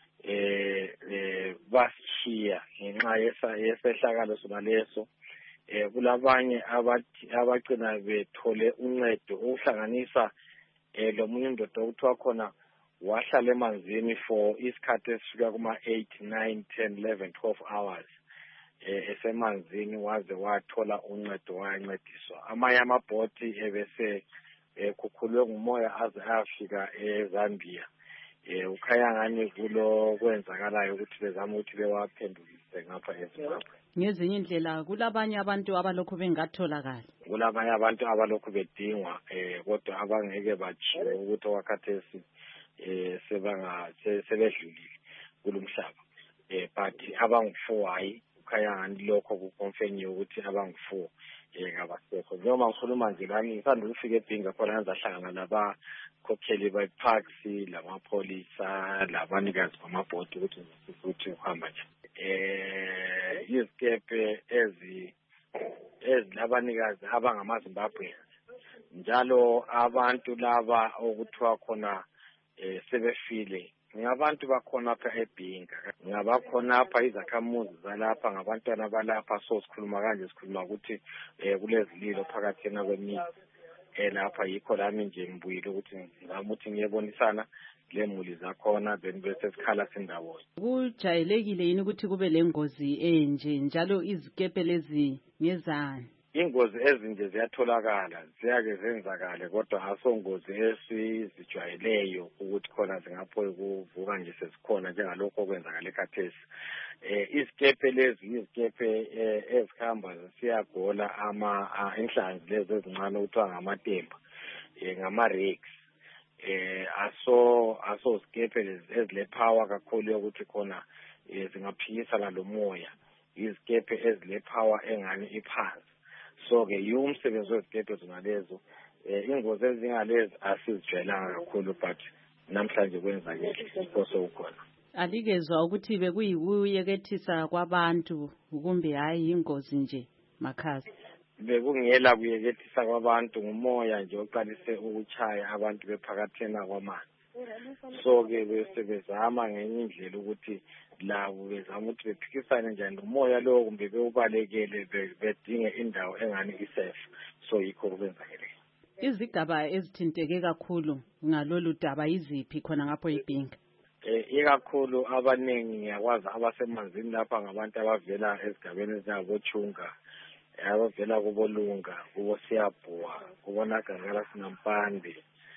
bashiya ngenxa yesehlakalo sonaleso. Kulabanye abagcina bethole uncedo okuhlanganisa lo munye indoda okuthiwa khona wahlala emanzini for isikhathi esifika kuma-8, 9, 10, 11, 12 hours esemanzini waze wathola uncedo wayancediswa. Amanye amabhoti ebese khukhulwe ngumoya aze ayafika eZambia. Ukhaya ngani kulo kwenzakalayo ukuthi bezama ukuthi bewaphendulise ngapha eZimbabwe. Ngezinye indlela kulabanye abantu abalokhu bengatholakala. Kulabanye abantu abalokhu bedingwa kodwa abangeke batshiwe ukuthi wakhathesi sebedlulile kulomhlaba. But abangu4 hayi ukhaya ngani lokho kukonfirm ukuthi abangu4 ngabasekho. Njengoba ngikhuluma nje lami ngisanda ukufika eBhinga khona ngizahlangana nabakhokheli be-parks, lamapholisa, labanikazi bamabhodi ukuthi uhamba nje. Izikepe ezilabanikazi abangamaZimbabwe njalo abantu laba okuthiwa khona sebefile ngabantu bakhona apha eBhinga, ngabakhona apha izakhamuzi zalapha, ngabantwana balapha. So sikhuluma kanje, sikhuluma ukuthi kulezililo phakathi kwemizi lapha. Yikho lami nje ngibuyile ukuthi ngizama ukuthi ngiyebonisana lemuli zakhona then bese sikhala sindawonye. Kujayelekile yini ukuthi kube lengozi enje njalo izikepe lezi ngezani? Ingozi ezinje ziyatholakala, ziyake zenzakale, kodwa asongozi esizijwayeleyo ukuthi khona zingaphoyi kuvuka nje sezikhona njengalokho okwenzakala ekhathesi. Izikepe lezi izikepe ezihamba zisiyagola inhlanzi lezi ezincane okuthiwa ngamatemba, ngama-rigs. Aso zikepe lezi ezile-power kakhulu yokuthi khona zingaphikisana lo moya, izikepe ezile-power engani iphansi. So-ke yiwo umsebenzi wezikepe zingalezo. Ingozi ezingalezi asizijwayelanga kakhulu, but namhlanje kwenzakele kosekukhona. Alikezwa ukuthi bekuyikuyekethisa kwabantu kumbe hayi ingozi nje Makhasi? Bekungela kuyekethisa kwabantu, ngumoya nje oqalise ukuchaya abantu bephakathena kwamanzi. So-ke besebezama ngenye indlela ukuthi labo bezama ukuthi bephikisane njani nomoya lowo, kumbe bewubalekele bedinge indawo engani isafe. So yikho kwenzakele. Izigaba ezithinteke kakhulu ngalolu daba iziphi khona ngapho eBhinga? Ikakhulu abaningi ngiyakwazi abasemanzini lapha ngabantu abavela ezigabeni ezingaboChunga, abavela kuboLunga, kuboSiyabhuwa, kubonakangala sinampande.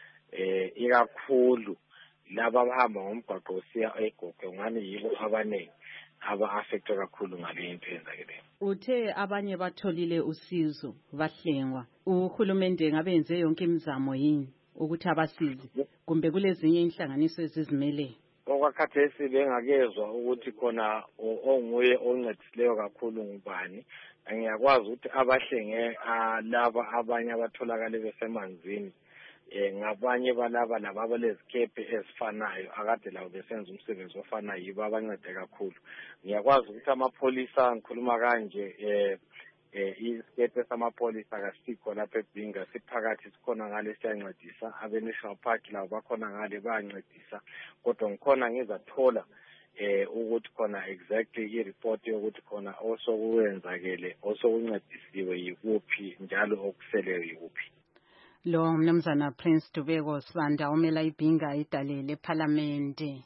Ikakhulu laba abahamba ngomgwaqo osiya eGogo ngani yibo abaningi aba-affected kakhulu ngale nto eyenzakeleyo. Uthe abanye batholile usizo bahlengwa. Uhulumende ngabe yenze yonke imizamo yini ukuthi abasize kumbe kulezinye inhlanganiso ezizimeleyo? Okwakhathesi bengakezwa ukuthi khona onguye oncedisileyo kakhulu ngubani. Ngiyakwazi ukuthi abahlenge laba abanye abatholakale besemanzini ngabanye balaba laba lezikepe ezifanayo akade labo besenza umsebenzi ofanayo, yibo abancede kakhulu. Ngiyakwazi ukuthi amapholisa, ngikhuluma kanje, isikepe samapholisa kasikho lapha eBhinga, siphakathi sikhona ngale siyancedisa. Abe-National Park labo bakhona ngale bayancedisa, kodwa ngikhona ngizathola ukuthi khona exactly i-report yokuthi khona osokwenzakele osokuncedisiwe yikuphi njalo okuseleyo yikuphi. Lo Mnumzana Prince Dubeko Sibanda omela iBhinga idale lePhalamende.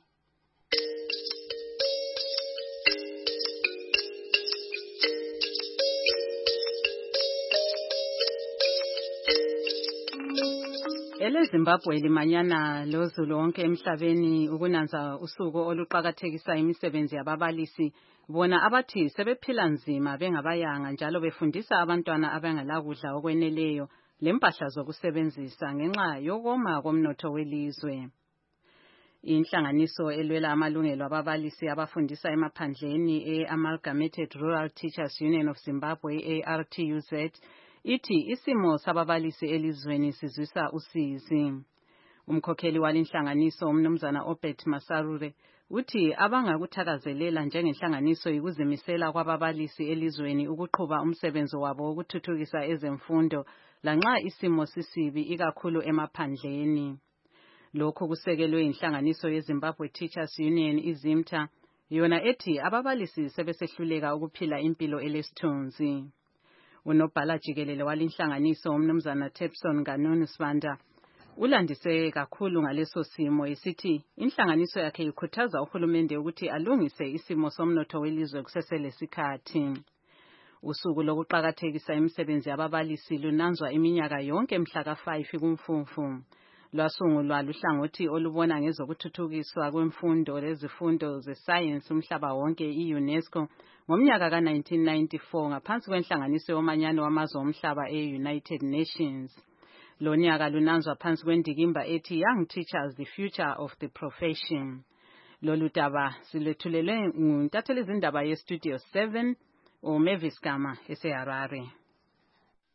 EleZimbabwe limanyana lozulu wonke emhlabeni ukunanza usuku oluqakathekisa imisebenzi yababalisi, bona abathi sebephila nzima bengabayanga njalo befundisa abantwana abangelakudla okweneleyo lempahla zokusebenzisa ngenxa yokoma komnotho welizwe. Inhlanganiso elwela amalungelo ababalisi abafundisa emaphandleni e-Amalgamated Rural Teachers Union of Zimbabwe, ARTUZ, ithi isimo sababalisi elizweni sizwisa usizi. Umkhokheli walinhlanganiso uMnumzana Obert Masarure uthi abangakuthakazelela njengenhlanganiso ukuzimisela kwababalisi elizweni ukuqhuba umsebenzi wabo wokuthuthukisa ezemfundo lanxa isimo sisibi ikakhulu emaphandleni. Lokhu kusekelwe inhlanganiso yeZimbabwe Teachers Union iZIMTA, yona ethi ababalisi sebesehluleka ukuphila impilo elesithunzi. Unobhala jikelele walinhlanganiso uMnumzana Tepson Ganunu Sibanda ulandise kakhulu ngaleso simo esithi inhlanganiso yakhe ikhuthaza uhulumende ukuthi alungise isimo somnotho welizwe kuseselesikhathi. Usuku lokuqakathekisa imisebenzi yababalisi lunanzwa iminyaka yonke mhla ka-5 kuMfumfu. Lwasungulwa luhlangothi olubona ngezokuthuthukiswa kwemfundo lezifundo zesayensi umhlaba wonke i-UNESCO ngomnyaka ka-1994 ngaphansi kwenhlanganiso yomanyano wamazwe omhlaba e-United Nations. Lo nyaka lunanzwa phansi kwendikimba ethi Young Teachers, the Future of the Profession. Lolu daba silethulelwe nguntatheli zindaba ye-Studio 7 uMavis Gama eseHarare.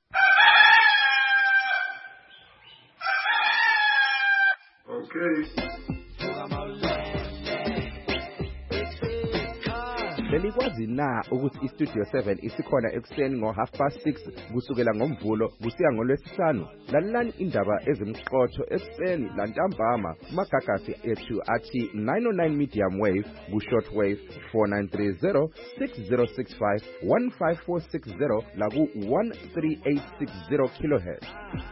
Belikwazi na ukuthi iStudio 7 isikhona ekuseni ngo6:30 kusukela ngoMvulo kusiya ngoLwesihlanu. Lalelani indaba ezimqotho ekuseni lantambama kumagagasi ethu athi 909 medium wave ku shortwave 4930 6065 15460 la ku 13860 kHz.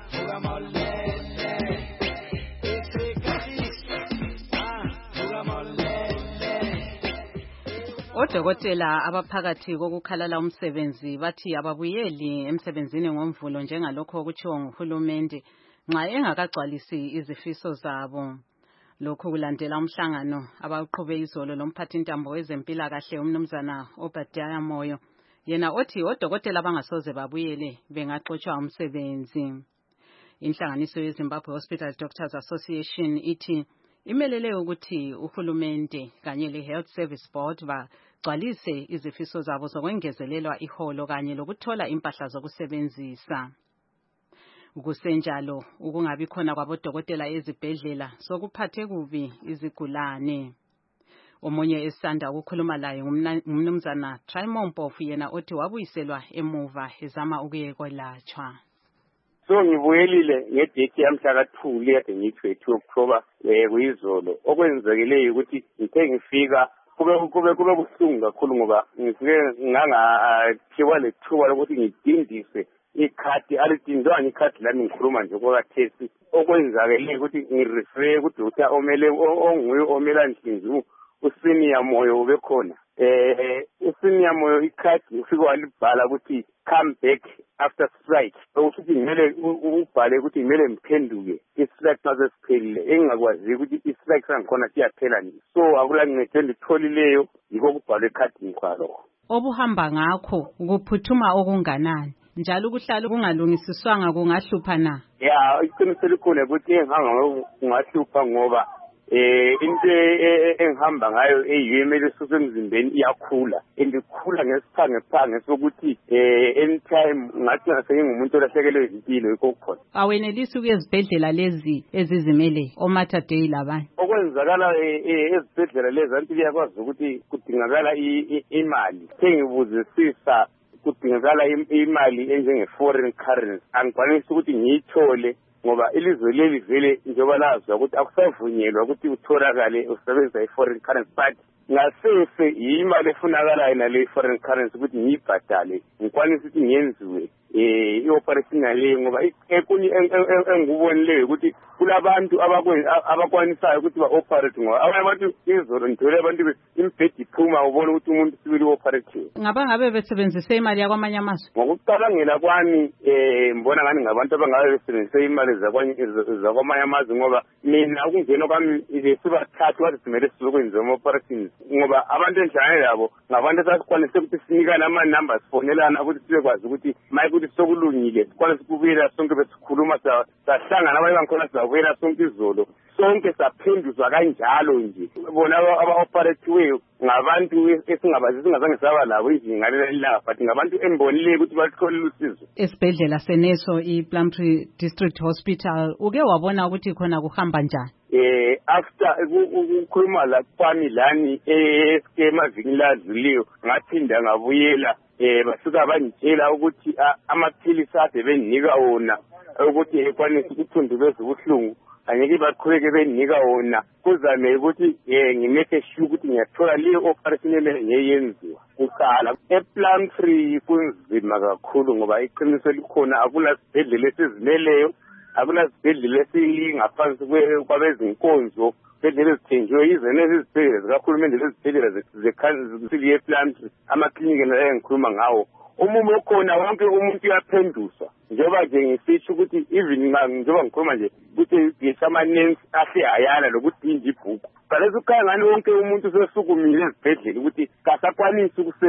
Odokotela abaphakathi kokukhalala umsebenzi bathi ababuyeli emsebenzini ngoMvulo njengalokho okutshiwo nguhulumende nxa engakagcwalisi izifiso zabo. Lokhu kulandela umhlangano abaqhube izolo lomphathintambo wezempilakahle umnumzana Obadiah Moyo, yena othi odokotela abangasoze babuyele bengaxotshwa umsebenzi. Inhlanganiso yeZimbabwe Hospital Doctors Association ithi imelele ukuthi uhulumende kanye le-Health Service Board bagcwalise izifiso zabo zokwengezelelwa iholo kanye lokuthola impahla zokusebenzisa. Kusenjalo ukungabi khona kwabodokotela ezibhedlela sokuphathe kubi izigulane. Omunye esanda ukukhuluma laye ngumnumzana Trimompofu, yena othi wabuyiselwa emuva ezama ukuyekwelatshwa. So ngibuyelile ngedate yamhla ka2 kade ngithe 2 October kuyizolo. Okwenzekile ukuthi ngithe ngifika kube kubuhlungu kakhulu ngoba ngifike ngangathiwa lethuba lokuthi ngidindise ikhadi alidindwanga ikhadi lami ngikhuluma nje kwakathesi. Okwenzakile ukuthi ngirefer kuDr. onguye omela Nhlinzu uSenior Moyo ubekhona. uSenior Moyo ikhadi ufike walibhala ukuthi come back after strike. Ukuthi ngimele ubhale ukuthi ngimele ngiphenduke istrike mase siphelile, engakwazi ukuthi istrike sangikhona siyaphela nje. So akula ngicela ngitholileyo yiko kubhalwe ekhadini kwalo. Obuhamba ngakho ukuphuthuma okunganani njalo ukuhlala kungalungisiswanga kungahlupha na? Ya iqiniso likhona ukuthi engihamba kungahlupha ngoba into engihamba ngayo eyimele isuse emzimbeni iyakhula endikhula ngesiphange sokuthi anytime ngathi ngasengumuntu olahlekelwe impilo yikho khona. Awenelisi ukuyezibhedlela lezi ezizimele oMater Dei labanye. Okwenzakala ezibhedlela lezi anti liyakwazi ukuthi kudingakala imali. Sengibuzisisa kudingakala imali enjenge foreign currency. Angikwanisi ukuthi ngiyithole ngoba ilizwe leli vele njengoba lazi ukuthi akusavunyelwa ukuthi utholakale usebenzisa i-foreign currency, but ngasese imali efunakalayo nale foreign currency ukuthi ngiyibhadale ngikwanisa ukuthi ngenziwe i-operation naleyo ngoba ekunye engikubonileyo ukuthi kulabantu abakwanisayo ukuthi ba-operate ngoba abanye abantu izolo ngithole abantu imbhedi iphuma ubone ukuthi umuntu sibili u-operate. Ngabe besebenzise imali yakwamanye amazwe? Ngokucabangela kwami mbona ngani ngabantu abangabe besebenzise imali zakwamanye amazwe ngoba mina ukungena kwami sibathathu wathi simele sizokwenza ama-operations ngoba abantu enhlangane labo ngabantu esasikwanise ukuthi sinikane ama-numbers fonelana ukuthi sibekwazi ukuthi mayekuthi sokulungile sikwanise ukubuyela sonke besikhuluma sahlangana abanye bangikhona sizabuyela sonke izolo sonke saphenduswa kanjalo nje. Bona aba-operatiweyo ngabantu esingabazi singazange saba labo izingalela ilanga but ngabantu embonileyo ukuthi batholile usizo. Esibhedlela seneso iPlumtree District Hospital uke wabona ukuthi khona kuhamba njani? After ukukhuluma la kwami lani emavini ladluliyo ngaphinda ngabuyela basuka bangitshela ukuthi amaphilisi ade benginika wona ukuthi ekwanisa ukuthundubeza ubuhlungu angeke baqhubeke benginika wona kuzame ukuthi ngimeke sure ukuthi ngiyathola leyo operation emele ngiyenziwa kuqala. ePlumtree kunzima kakhulu ngoba iqiniso likhona akula sibhedlela esizimeleyo, akula sibhedlela esingaphansi kwabezinkonzo, sibhedlela ezithenjiwe yize nezibhedlela zikahulumende lezibhedlela zekhansili yePlumtree amakliniki nayo engikhuluma ngawo umumo okhona wonke umuntu uyaphenduswa njengoba nje ngisitsho ukuthi even njengoba ngikhuluma nje ukuthi ngisamanensi ahle ayala lokudinja ibhuku balezi ukhaya ngani wonke umuntu sesukumile ezibhedlela ukuthi kasakwanisi ukusebenza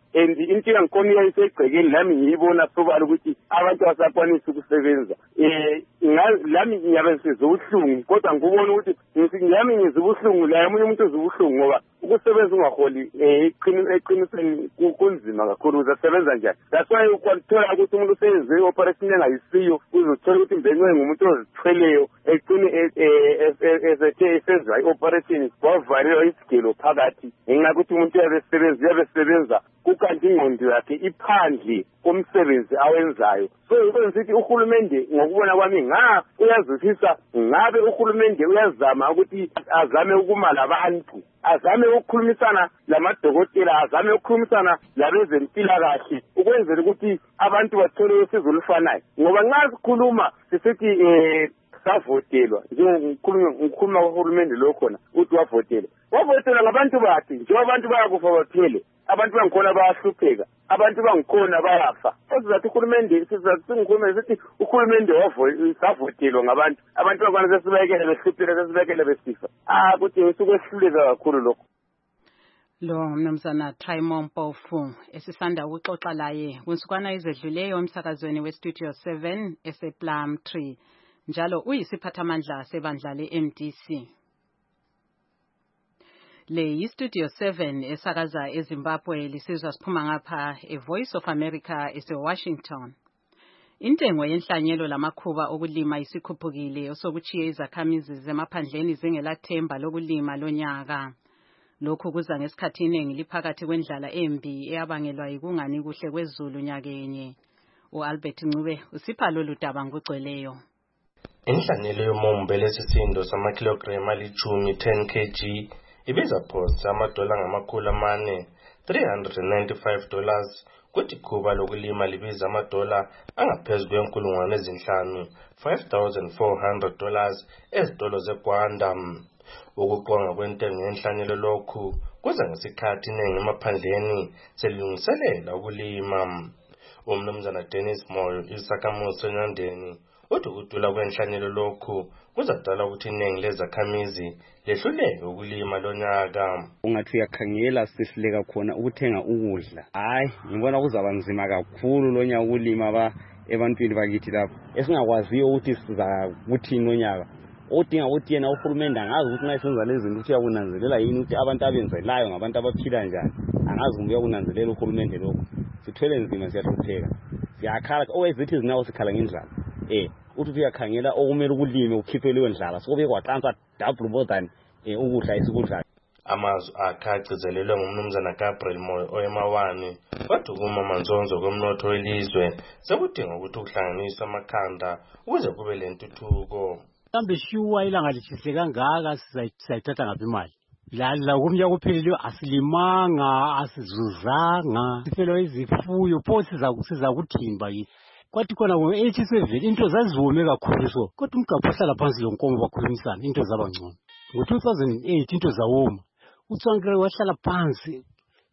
and into yangikhona iyayisegcekeni lami ngiyibona sobala ukuthi abantu basakwanisa ukusebenza lami ngiyabe ngisiza ubuhlungu kodwa ngikubona ukuthi ngiyami ngiza ubuhlungu la omunye umuntu uza ubuhlungu ngoba ukusebenza ungaholi eqinisweni kunzima kakhulu uzasebenza njani. That's why ukwathola ukuthi umuntu useyenze i-operation engayisiyo uzothola ukuthi mbenwe ngumuntu ozithweleyo ecine ezethe esenza i-operation wavalelwa isigelo phakathi ngenxa yokuthi umuntu uyabe esebenza kukanti ingqondo yakhe iphandle komsebenzi awenzayo. So ikwenza ukuthi uhulumende ngokubona kwami uyazwisisa ngabe uhulumende uyazama ukuthi azame ukumala abantu, azame ukukhulumisana lamadokotela, azame ukukhulumisana labezempilakahle ukwenzela ukuthi abantu bathole usizo olufanayo. Ngoba nxa sikhuluma sisithi savotelwa ngikhuluma kohulumende lo khona uthi wavotelwa ngabantu bathi njengoba abantu bayakufa baphele, abantu bangikhona bayahlupheka, abantu bangikhona bayafa. Sizathu uhulumende sithi uhulumende savotelwa ngabantu, abantu bakwana sesibekele behlupheka sesibekele besifa. Kuthi ngisukehluleka kakhulu lokho. Lo mnumzana Trimon Mpofu esisanda ukuxoxa laye kunsukwana ezedluleyo emsakazweni weStudio 7 esePlumtree, njalo uyisiphathamandla sebandla leMDC. Le yiStudio 7 esakaza eZimbabwe lisizwa siphuma ngapha eVoice of America eseWashington. Intengo yenhlanyelo lamakhuba okulima isikhuphukile osokuchiye izakhamizi zemaphandleni zingelathemba lokulima lonyaka. Lokhu kuza ngesikhathi iningi liphakathi kwendlala embi eyabangelwa yikungani kuhle kwezulu nyakenye. uAlbert Ncube usipha lolu daba ngogcweleyo. Inhlanyelo yomombe lesisindo samakilograma ali-10 10 kg ibiza phosi $495, $395, kuthi ikhuba lokulima libiza angaphezu kwe-5,000, $5,400 ezitolo zeGwanda. Ukuqonga kwentengo yenhlanyelo lokhu kuza ngesikhathi iningi emaphandleni selilungiselela ukulima. Umnumzana Dennis Moyo isakhamuzi eNyandeni uthi ukudula kwenhlanyelo lokhu kuzadala ukuthi iningi lezakhamizi lehluleke ukulima lonyaka. Ungathi uyakhangela sihleka khona ukuthenga ukudla. Hayi, ngibona kuzaba nzima kakhulu lonyaka ukulima ebantwini bakithi lapho. Esingakwaziyo ukuthi siza kuthini lonyaka. Odinga ukuthi yena uhulumende angazi ukuthi nxa senza lezi zinto ukuthi uyakunanzelela yini ukuthi abantu abenzelayo ngabantu abaphila njani. Angazi kumbe uyakunanzelela uhulumende lokho. Sithwele nzima siyahlupheka. Siyakhala owezithi izinawo sikhala ngendlala. Uthi uyakhangela okumele ukulime ukhiphe leyo ndlala sobe kwaqansa double more than ukudla isikudla. Amazwi akhacizelelwe ngumnumzana Gabriel Moyo oyemawani wadukuma manzonzo komnotho welizwe sekudinga ukuthi ukuhlanganisa amakhanda ukuze kube lentuthuko. Kambe shuwa ilanga lithise kangaka sizayithatha ngaphi imali? La kumnyaka kuphelileyo asilimanga, asizuzanga, sifelwa izifuyo, pho siza kuthimba yini? Kwathi khona ngo-87 into zaziwome kakhulu so. Kodwa umgabho ohlala phansi lo nkomo bakhulumisana into zaba ngcono. Ngo-2008 into zawoma. uTswankere wahlala phansi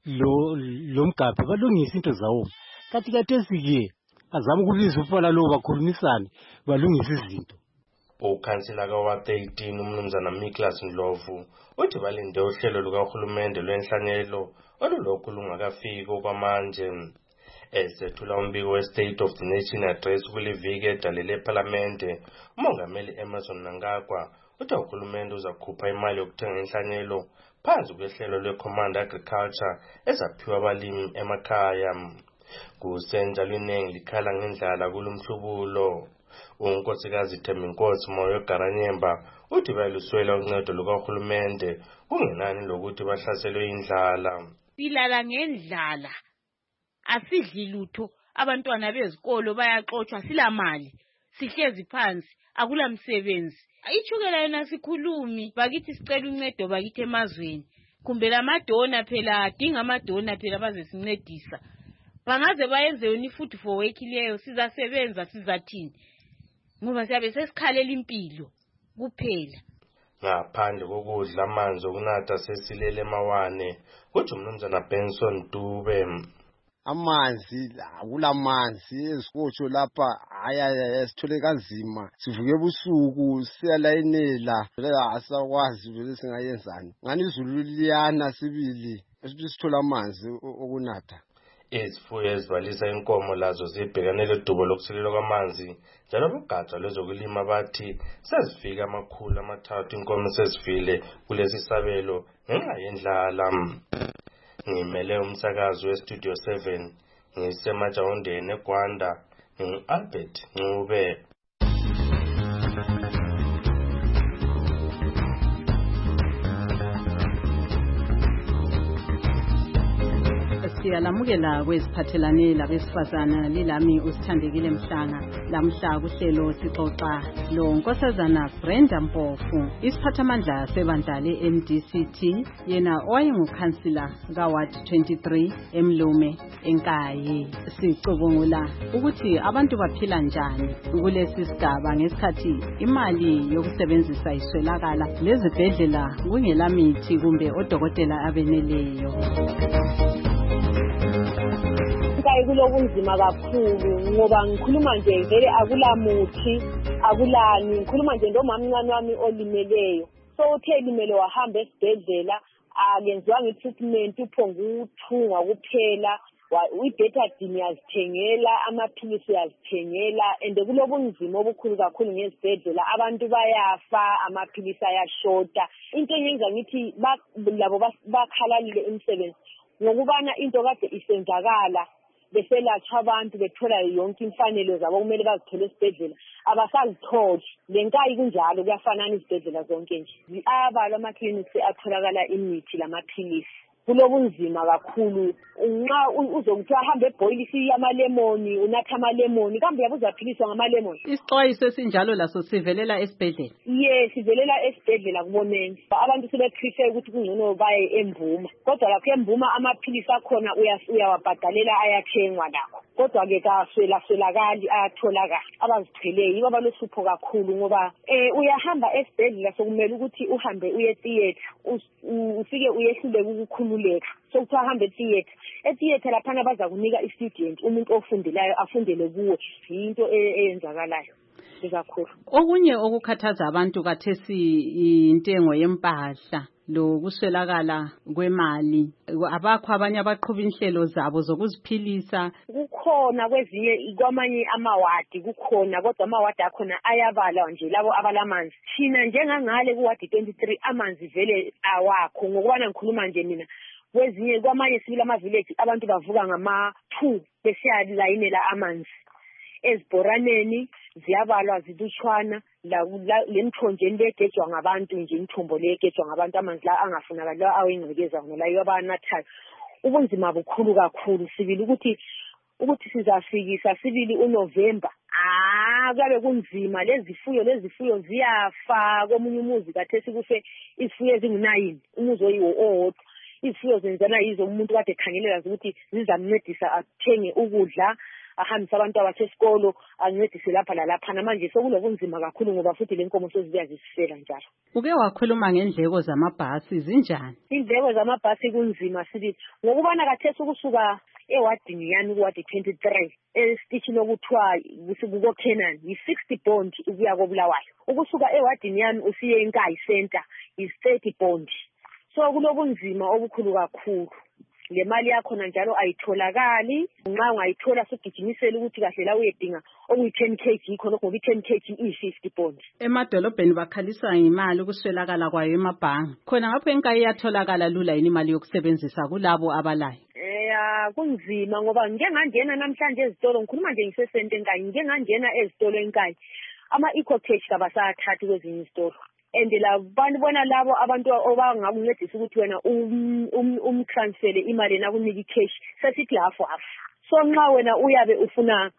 lo mgabho balungisa into zawoma. Kathi kathesi-ke azama ukubiza ufana lo bakhulumisane balungisa izinto. Ukhansila ka-13 umnumzana Miklas Ndlovu uthi balinde uhlelo lukahulumende lwenhlanyelo olulokhu lungakafiki okwamanje. Esethula umbiko we-State of the Nation Address kuliviki edalele eParlamente, uMongameli Emmerson Mnangagwa uthi uhulumende uzakhupha imali yokuthenga inhlanyelo phansi kwehlelo lwe-Command Agriculture ezaphiwa abalimi emakhaya. Kusenjalo iningi likhala ngendlala kulumhlubulo. Unkosikazi Thembinkosi Moyo Garanyemba uthi bayeluswela uncedo lukahulumende kungenani lokuthi bahlaselwe indlala. Silala ngendlala, asidli lutho, abantwana bezikolo bayaxoshwa, silamali, sihlezi phansi, akula msebenzi. Ayithukela yena sikhulumi, bakithi sicela uncedo bakithi emazweni. Kumbe lamadona phela adinga amadona phela bazesincedisa. Bangaze bayenze yona ifood for work leyo, sizasebenza sizathini. Ngoba siyabe sesikhalela impilo kuphela. Ngaphandle kokudla amanzi okunatha sesilele emawane kuthi umnumzana Benson Dube. Amanzi akulamanzi ezikotsho lapha sithole kanzima, sivuke ebusuku siyalayinela asakwazi vele singayenzani. Ngani izulu liyana sibili esithi sithola amanzi okunatha. Izifuyo ezibalisa inkomo lazo zibhekane ledubo lokusilelwa kwamanzi njalo abogatsha lwezokulima bathi sezifika 300 inkomo sezifile kulesi sabelo ngenxa yendlala. Ngimele umsakazi weStudio 7 ngisemajawondeni eGwanda ngingu-Albert Ncube. Siyalamukela kweziphathelane labesifazana lilami usithandekile Mhlanga. Lamhla kuhlelo sixoxa lo Nkosazana Brenda Mpofu, isiphathamandla sebandla le-MDCT, yena owayengukhansila kaWard 23 eMlume eNkayi. Sicubungula ukuthi abantu baphila njani kulesi sigaba ngesikhathi imali yokusebenzisa iswelakala lezibhedlela kungela mithi kumbe odokotela abeneleyo. Kulobunzima kakhulu ngoba ngikhuluma nje vele akula muthi akulani, ngikhuluma nje ndomamncane wami olimeleyo. So uthe limele wahamba esibhedlela akenziwanga i-treatment, uphonga ukuthungwa kuphela, i-betadine yazithengela, amaphilisi yazithengela, and kulobunzima obukhulu kakhulu ngezibhedlela. Abantu bayafa, amaphilisi ayashota. Into enyenza ngithi labo bakhalalile imisebenzi ngokubana into kade isenzakala beselatshwa abantu bethola yonke imfanelo zabo kumele bazithole esibhedlela abasazitholi. Lenkayi kunjalo kuyafanana izibhedlela zonke nje. Abalwa ama-clinics atholakala imithi lamaphilisi. Kulobunzima kakhulu. Nxa uzokuthi ahambe ebhoyilisi amalemoni, unatha amalemoni, kambe uyabe uzaphiliswa ngamalemoni. Isixwayiso esinjalo laso sivelela esibhedlela. Yes, sivelela esibhedlela kuboneni. Abantu sebeprefer ukuthi kungcono baye eMbuma. Kodwa lapho eMbuma amaphilisi akhona uyawabhadalela ayathengwa lakho. Kodwa ke kaswelakali ayatholakala. Abazithweleyo yibo abalosupho kakhulu ngoba uyahamba esibhedlela sokumele ukuthi uhambe uye theater, ufike uyehluleke ukukhululeka. So kuthiwa hambe etheater. Etheater laphana bazakunika i-student, umuntu ofundelayo afundele kuwe. Into eyenzakalayo kakhulu. Okunye okukhathaza abantu kathesi intengo yempahla lo kuswelakala kwemali. Abakho abanye abaqhuba inhlelo zabo zokuziphilisa. Kukhona kwezinye kwamanye amawadi kukhona, kodwa amawadi akhona ayabalwa nje labo abalamanzi. Thina njengangale kuwadi 23 amanzi vele awakho. Ngokubana ngikhuluma nje mina, kwezinye kwamanye sibili ama-village abantu bavuka ngama-2 besiyalayinela amanzi. Ezibhoraneni ziyabalwa zilutshwana, lemthonjeni legejwa ngabantu nje, imithombo legejwa ngabantu, amanzi la angafunakali la awengcekeza ngona la abanathayo. Ubunzima bukhulu kakhulu. Sibili ukuthi sizafikisa sibili uNovember. Kuyabe kunzima. Lezifuyo ziyafa. Komunye umuzi kathesi kufe izifuyo ezingu9, umuzi owodwa. Izifuyo zenzana yizo umuntu kade ekhangelela ukuthi zizamncedisa athenge ukudla, ahambise abantu abasesikolo, ancedise lapha lalapha. Manje sokulobunzima kakhulu ngoba futhi lenkomo sezibuya zisifela njalo. Uke wakhuluma ngendleko zamabhasi zinjani? Indleko zamabhasi kunzima sibili ngokubana kathesi ukusuka ewadini yani kuwadi 23 esitishini okuthiwa kusuka Kenan yi-60 bond ukuya koBulawayo. Ukusuka ewadini yani usiye eNkayi Center yi-30 bond. So kulobunzima obukhulu kakhulu. Le mali yakhona njalo ayitholakali. Nxa ungayithola sogijimisela ukuthi kahle la uyedinga okuyi-10 kg khona ngoba i-10 kg iyi-50 bond. Emadolobheni bakhalisa imali ukuswelakala kwayo emabhangi. Khona ngapho eNkayi iyatholakala lula yini imali yokusebenzisa kulabo abalayo? Kunzima ngoba ngike ngangena namhlanje ezitolo, ngikhuluma nje ngisesente eNkayi, ngike ngangena ezitolo eNkayi. Ama-eco-cash kabasathathi kwezinye izitolo. And la bona labo abantu obangakuncedisa ukuthi wena umtransfere imali nakunika i-cash sesithi half. So nxa wena uyabe ufuna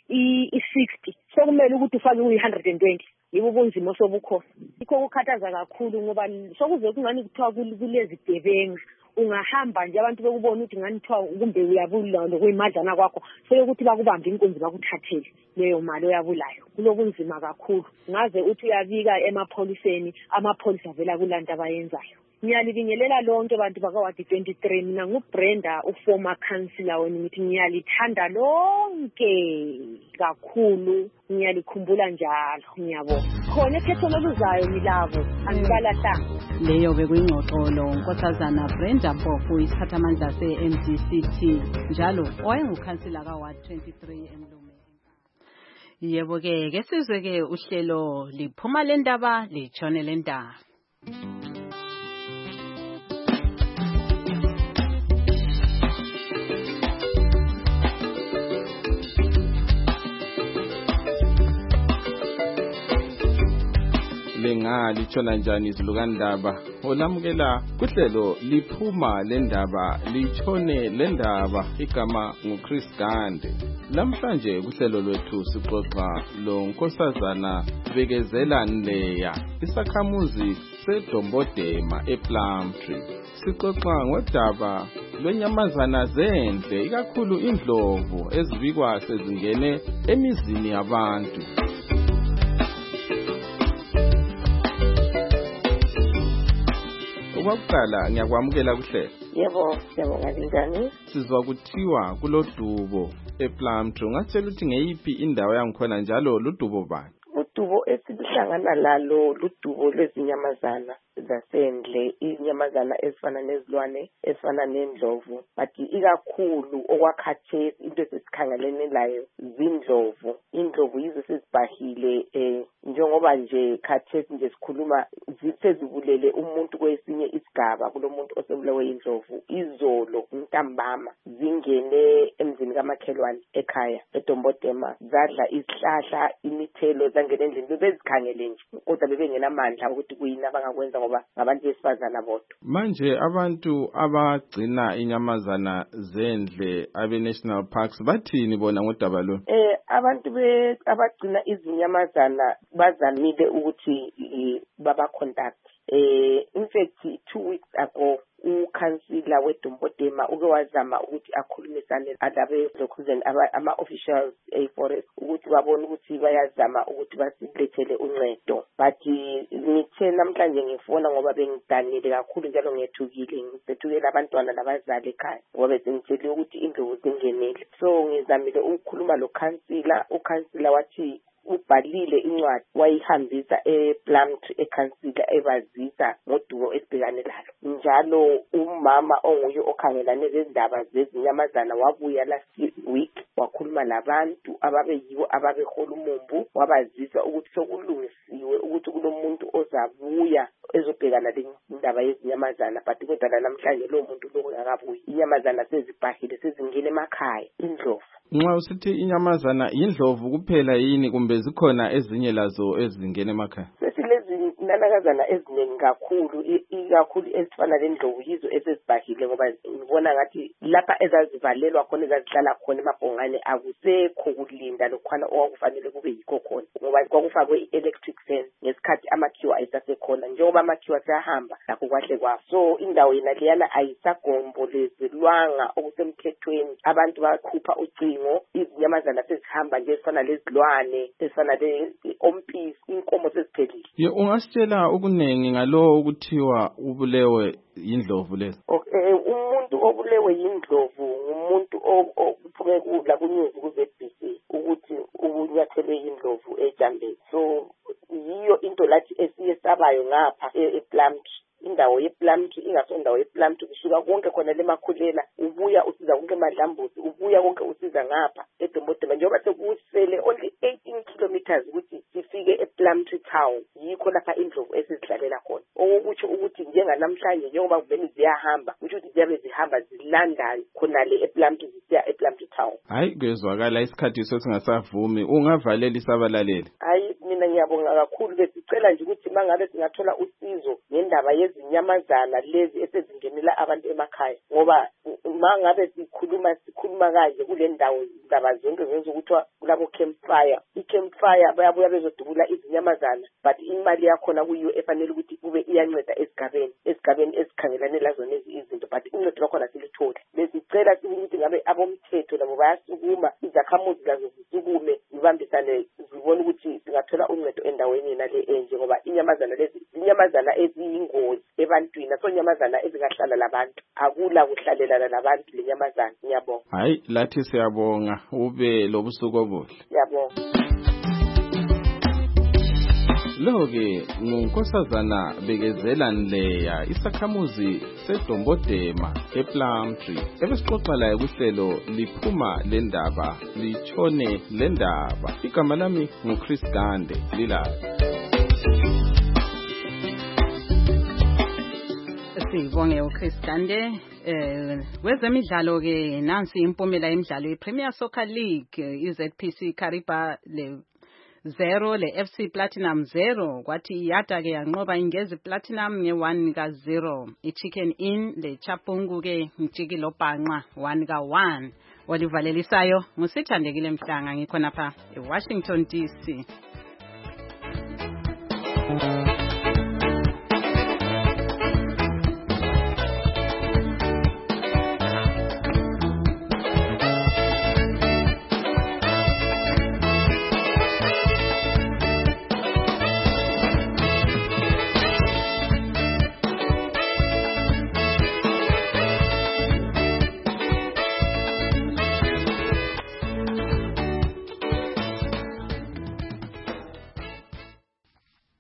i-60 sokumele ukuthi ufake uyi-120. Yibo ubunzima obukhona. Ikho kukhathaza kakhulu ngoba sokuze kungani kuthiwa kulezigebengu. Ungahamba nje abantu bekubona ukuthi ngani kuthiwa kumbe uyabula lokuyimadlana kwakho, sokuthi bakubambe inkunzi bakuthathele leyo mali oyabulayo. Kulobunzima kakhulu. Ngaze uthi uyabika emapholiseni, amapholisa vela kulanda abayenzayo. ngiyalibingelela lonke bantu bakawadi 23. Mina nguBrenda, uformer councillor wenu, ngithi ngiyalithanda lonke kakhulu, ngiyalikhumbula njalo. Ngiyabonga khona ekhethweni oluzayo ngilabo, angibalahlanga. Leyo bekuyingxoxolo Nkosazana Brenda Mpofu, isiphathamandla se-MDCT njalo owayengukhansila kaWard 23 eMlumeni. Yebo-ke ke sizwe-ke uhlelo liphuma le ndaba litshone le ndaba. Litshona njani izilukandaba olamukela kuhlelo liphuma le ndaba litshone le ndaba. Igama nguChris Gande. Namhlanje kuhlelo lwethu sixoxa lo Nkosazana Bekezela Nleya, isakhamuzi seDombodema ePlumtree. Sixoxa ngodaba lwenyamazana zendle, ikakhulu indlovu ezibikwa sezingene emizini yabantu. Okokuqala ngiyakwamukela kuhlelo. Yebo, siyabonga njani? Sizwa kuthiwa kulodubo ePlumtree. Ungasitshela ukuthi ngeyiphi indawo yangikhona njalo ludubo bani? Udubo esihlangana lalo ludubo lwezinyamazana zasendle, inyamazana ezifana nezilwane ezifana nendlovu, but ikakhulu okwakhathesi into esesikhangelene layo zindlovu. Indlovu yizo sezibhahile njengoba nje khathesi nje sikhuluma sezibulele umuntu kwesinye isigaba kulomuntu osebulawe indlovu. Izolo ntambama zingene emzini kamakhelwane ekhaya eDombodema, zadla isihlahla, imithelo, zangena endlini. Bebezikhangele nje kodwa bebengenamandla ukuthi kuyini abangakwenza ngoba ngabantu besifazana bodwa. Manje abantu abagcina inyamazana zendle abe-national parks bathini bona ngodaba lo? Abantu abagcina izinyamazana bazamile ukuthi baba-contact. In fact, 2 weeks ago, ukhansila weDombodema uke wazama ukuthi akhulumisane labe-lokhuzeni ama-officials e-forest ukuthi babone ukuthi bayazama ukuthi basilethele uncedo. But ngithe namhlanje ngifona ngoba bengidanile kakhulu njalo ngethukile, ngisethukela abantwana nabazali ekhaya ngoba besengitsheliwe ukuthi indlovu zingenile. So ngizamile ukukhuluma lo khansila. Ukhansila wathi ubhalile incwadi wayihambisa ePlumtree ekhansila ebazisa ngodubo esibhekane lalo. Njalo umama onguye okhangelane lezindaba zezinyamazana wabuya last week wakhuluma labantu ababeyibo ababehola umumbu, wabazisa ukuthi sokulungisiwe ukuthi kulomuntu ozabuya ezobhekana lendaba yezinyamazana. But kodwa namhlanje lo muntu lo ngakabuyi. Inyamazana sezibhahile sezingene emakhaya, indlovu. Nxa usithi inyamazana indlovu kuphela yini kumbe zikhona ezinye lazo ezingena emakhaya? Sesilezi nanakazana eziningi kakhulu, ikakhulu ezifana lendlovu yizo esezibhahile ngoba ngibona ngathi lapha ezazivalelwa khona ezazihlala khona emabhongane akusekho kulinda lokhwana okwakufanele kube yikho khona ngoba kwakufakwe i-electric fence ngesikhathi amakhiwa ayisasekhona. Njengoba amakhiwa sayahamba lakho kwahle kwaso, so indawo yena leyana ayisagombolezelwanga okusemthethweni. Abantu bakhupha ucingo, izinyamazana sezihamba nje ezifana lezilwane ezifana le-ompisi, inkomo seziphelile. Ungasitshela ukunengi ngalo ukuthiwa ubulewe yindlovu lezo? Umuntu obulewe yindlovu ngumuntu ophume kudla kunyuzi kuZBC ukuthi ubunyathelwe yindlovu eJambeni. So yiyo into lathi esiyesabayo ngapha ePlumtree. Indawo yePlumtree ingasondawo yePlumtree kusuka konke khona lemakhulela ubuya usiza konke emadlambuzi, ubuya konke usiza ngapha eDombodema njengoba sekusele only 18 kilometers ukuthi sifike ePlumtree town. Yikho lapha indlovu esizidlalela khona. Okutsho ukuthi njenganamhlanje njengoba kuveni ziyahamba kusho ukuthi ziyabe zihamba zilanda khonale ePlumtree zisiya ePlumtree town. Hayi kwezwakala isikhathi sosingasavumi, ungavalela isabalaleli. Hayi mina ngiyabonga kakhulu, besicela nje ukuthi mangabe singathola usizo ngendaba yezinyamazana lezi esezingenela abantu emakhaya ngoba mangabe sikhuluma kanje kule ndawo indaba zonke zenza ukuthi kulabo campfire. I-campfire bayabuya bezodubula izinyamazana but imali yakhona kuyiyo efanele ukuthi kube iyanceda esigabeni esikhangelane lazo lezi izinto, but uncedo lwakhona silithole. Besicela ukuthi ngabe abomthetho labo bayasukuma, izakhamuzi lazo zisukume zibambisane zibone ukuthi singathola uncedo endaweni nale enje ngoba inyamazana lezi inyamazana eziyingozi ebantwini asonyamazana ezingahlala labantu akula kuhlalelana labantu lenyamazana. Ngiyabonga. Hayi lathi siyabonga ube lobusuku obuhle. Ngiyabonga. Lo-ke ngunkosazana Bekezela Nleya isakhamuzi seDombodema ePlumtree ebesixoxa laye kuhlelo liphuma lendaba litshone lendaba. Igama lami nguChris Gande lilapha. Sibonge uChris Gande. Wezemidlalo ke nansi impumela yemidlalo yePremier Soccer League iZPC Kariba le 0 le FC Platinum 0 kwathi yada ke yanqoba Ingezi Platinum nge1 ka 0 iChicken Inn le Chapungu ke Mjiki Lobhanqa 1 ka 1 olivalelisayo ngusithandekile Mhlanga ngikhona pha eWashington DC.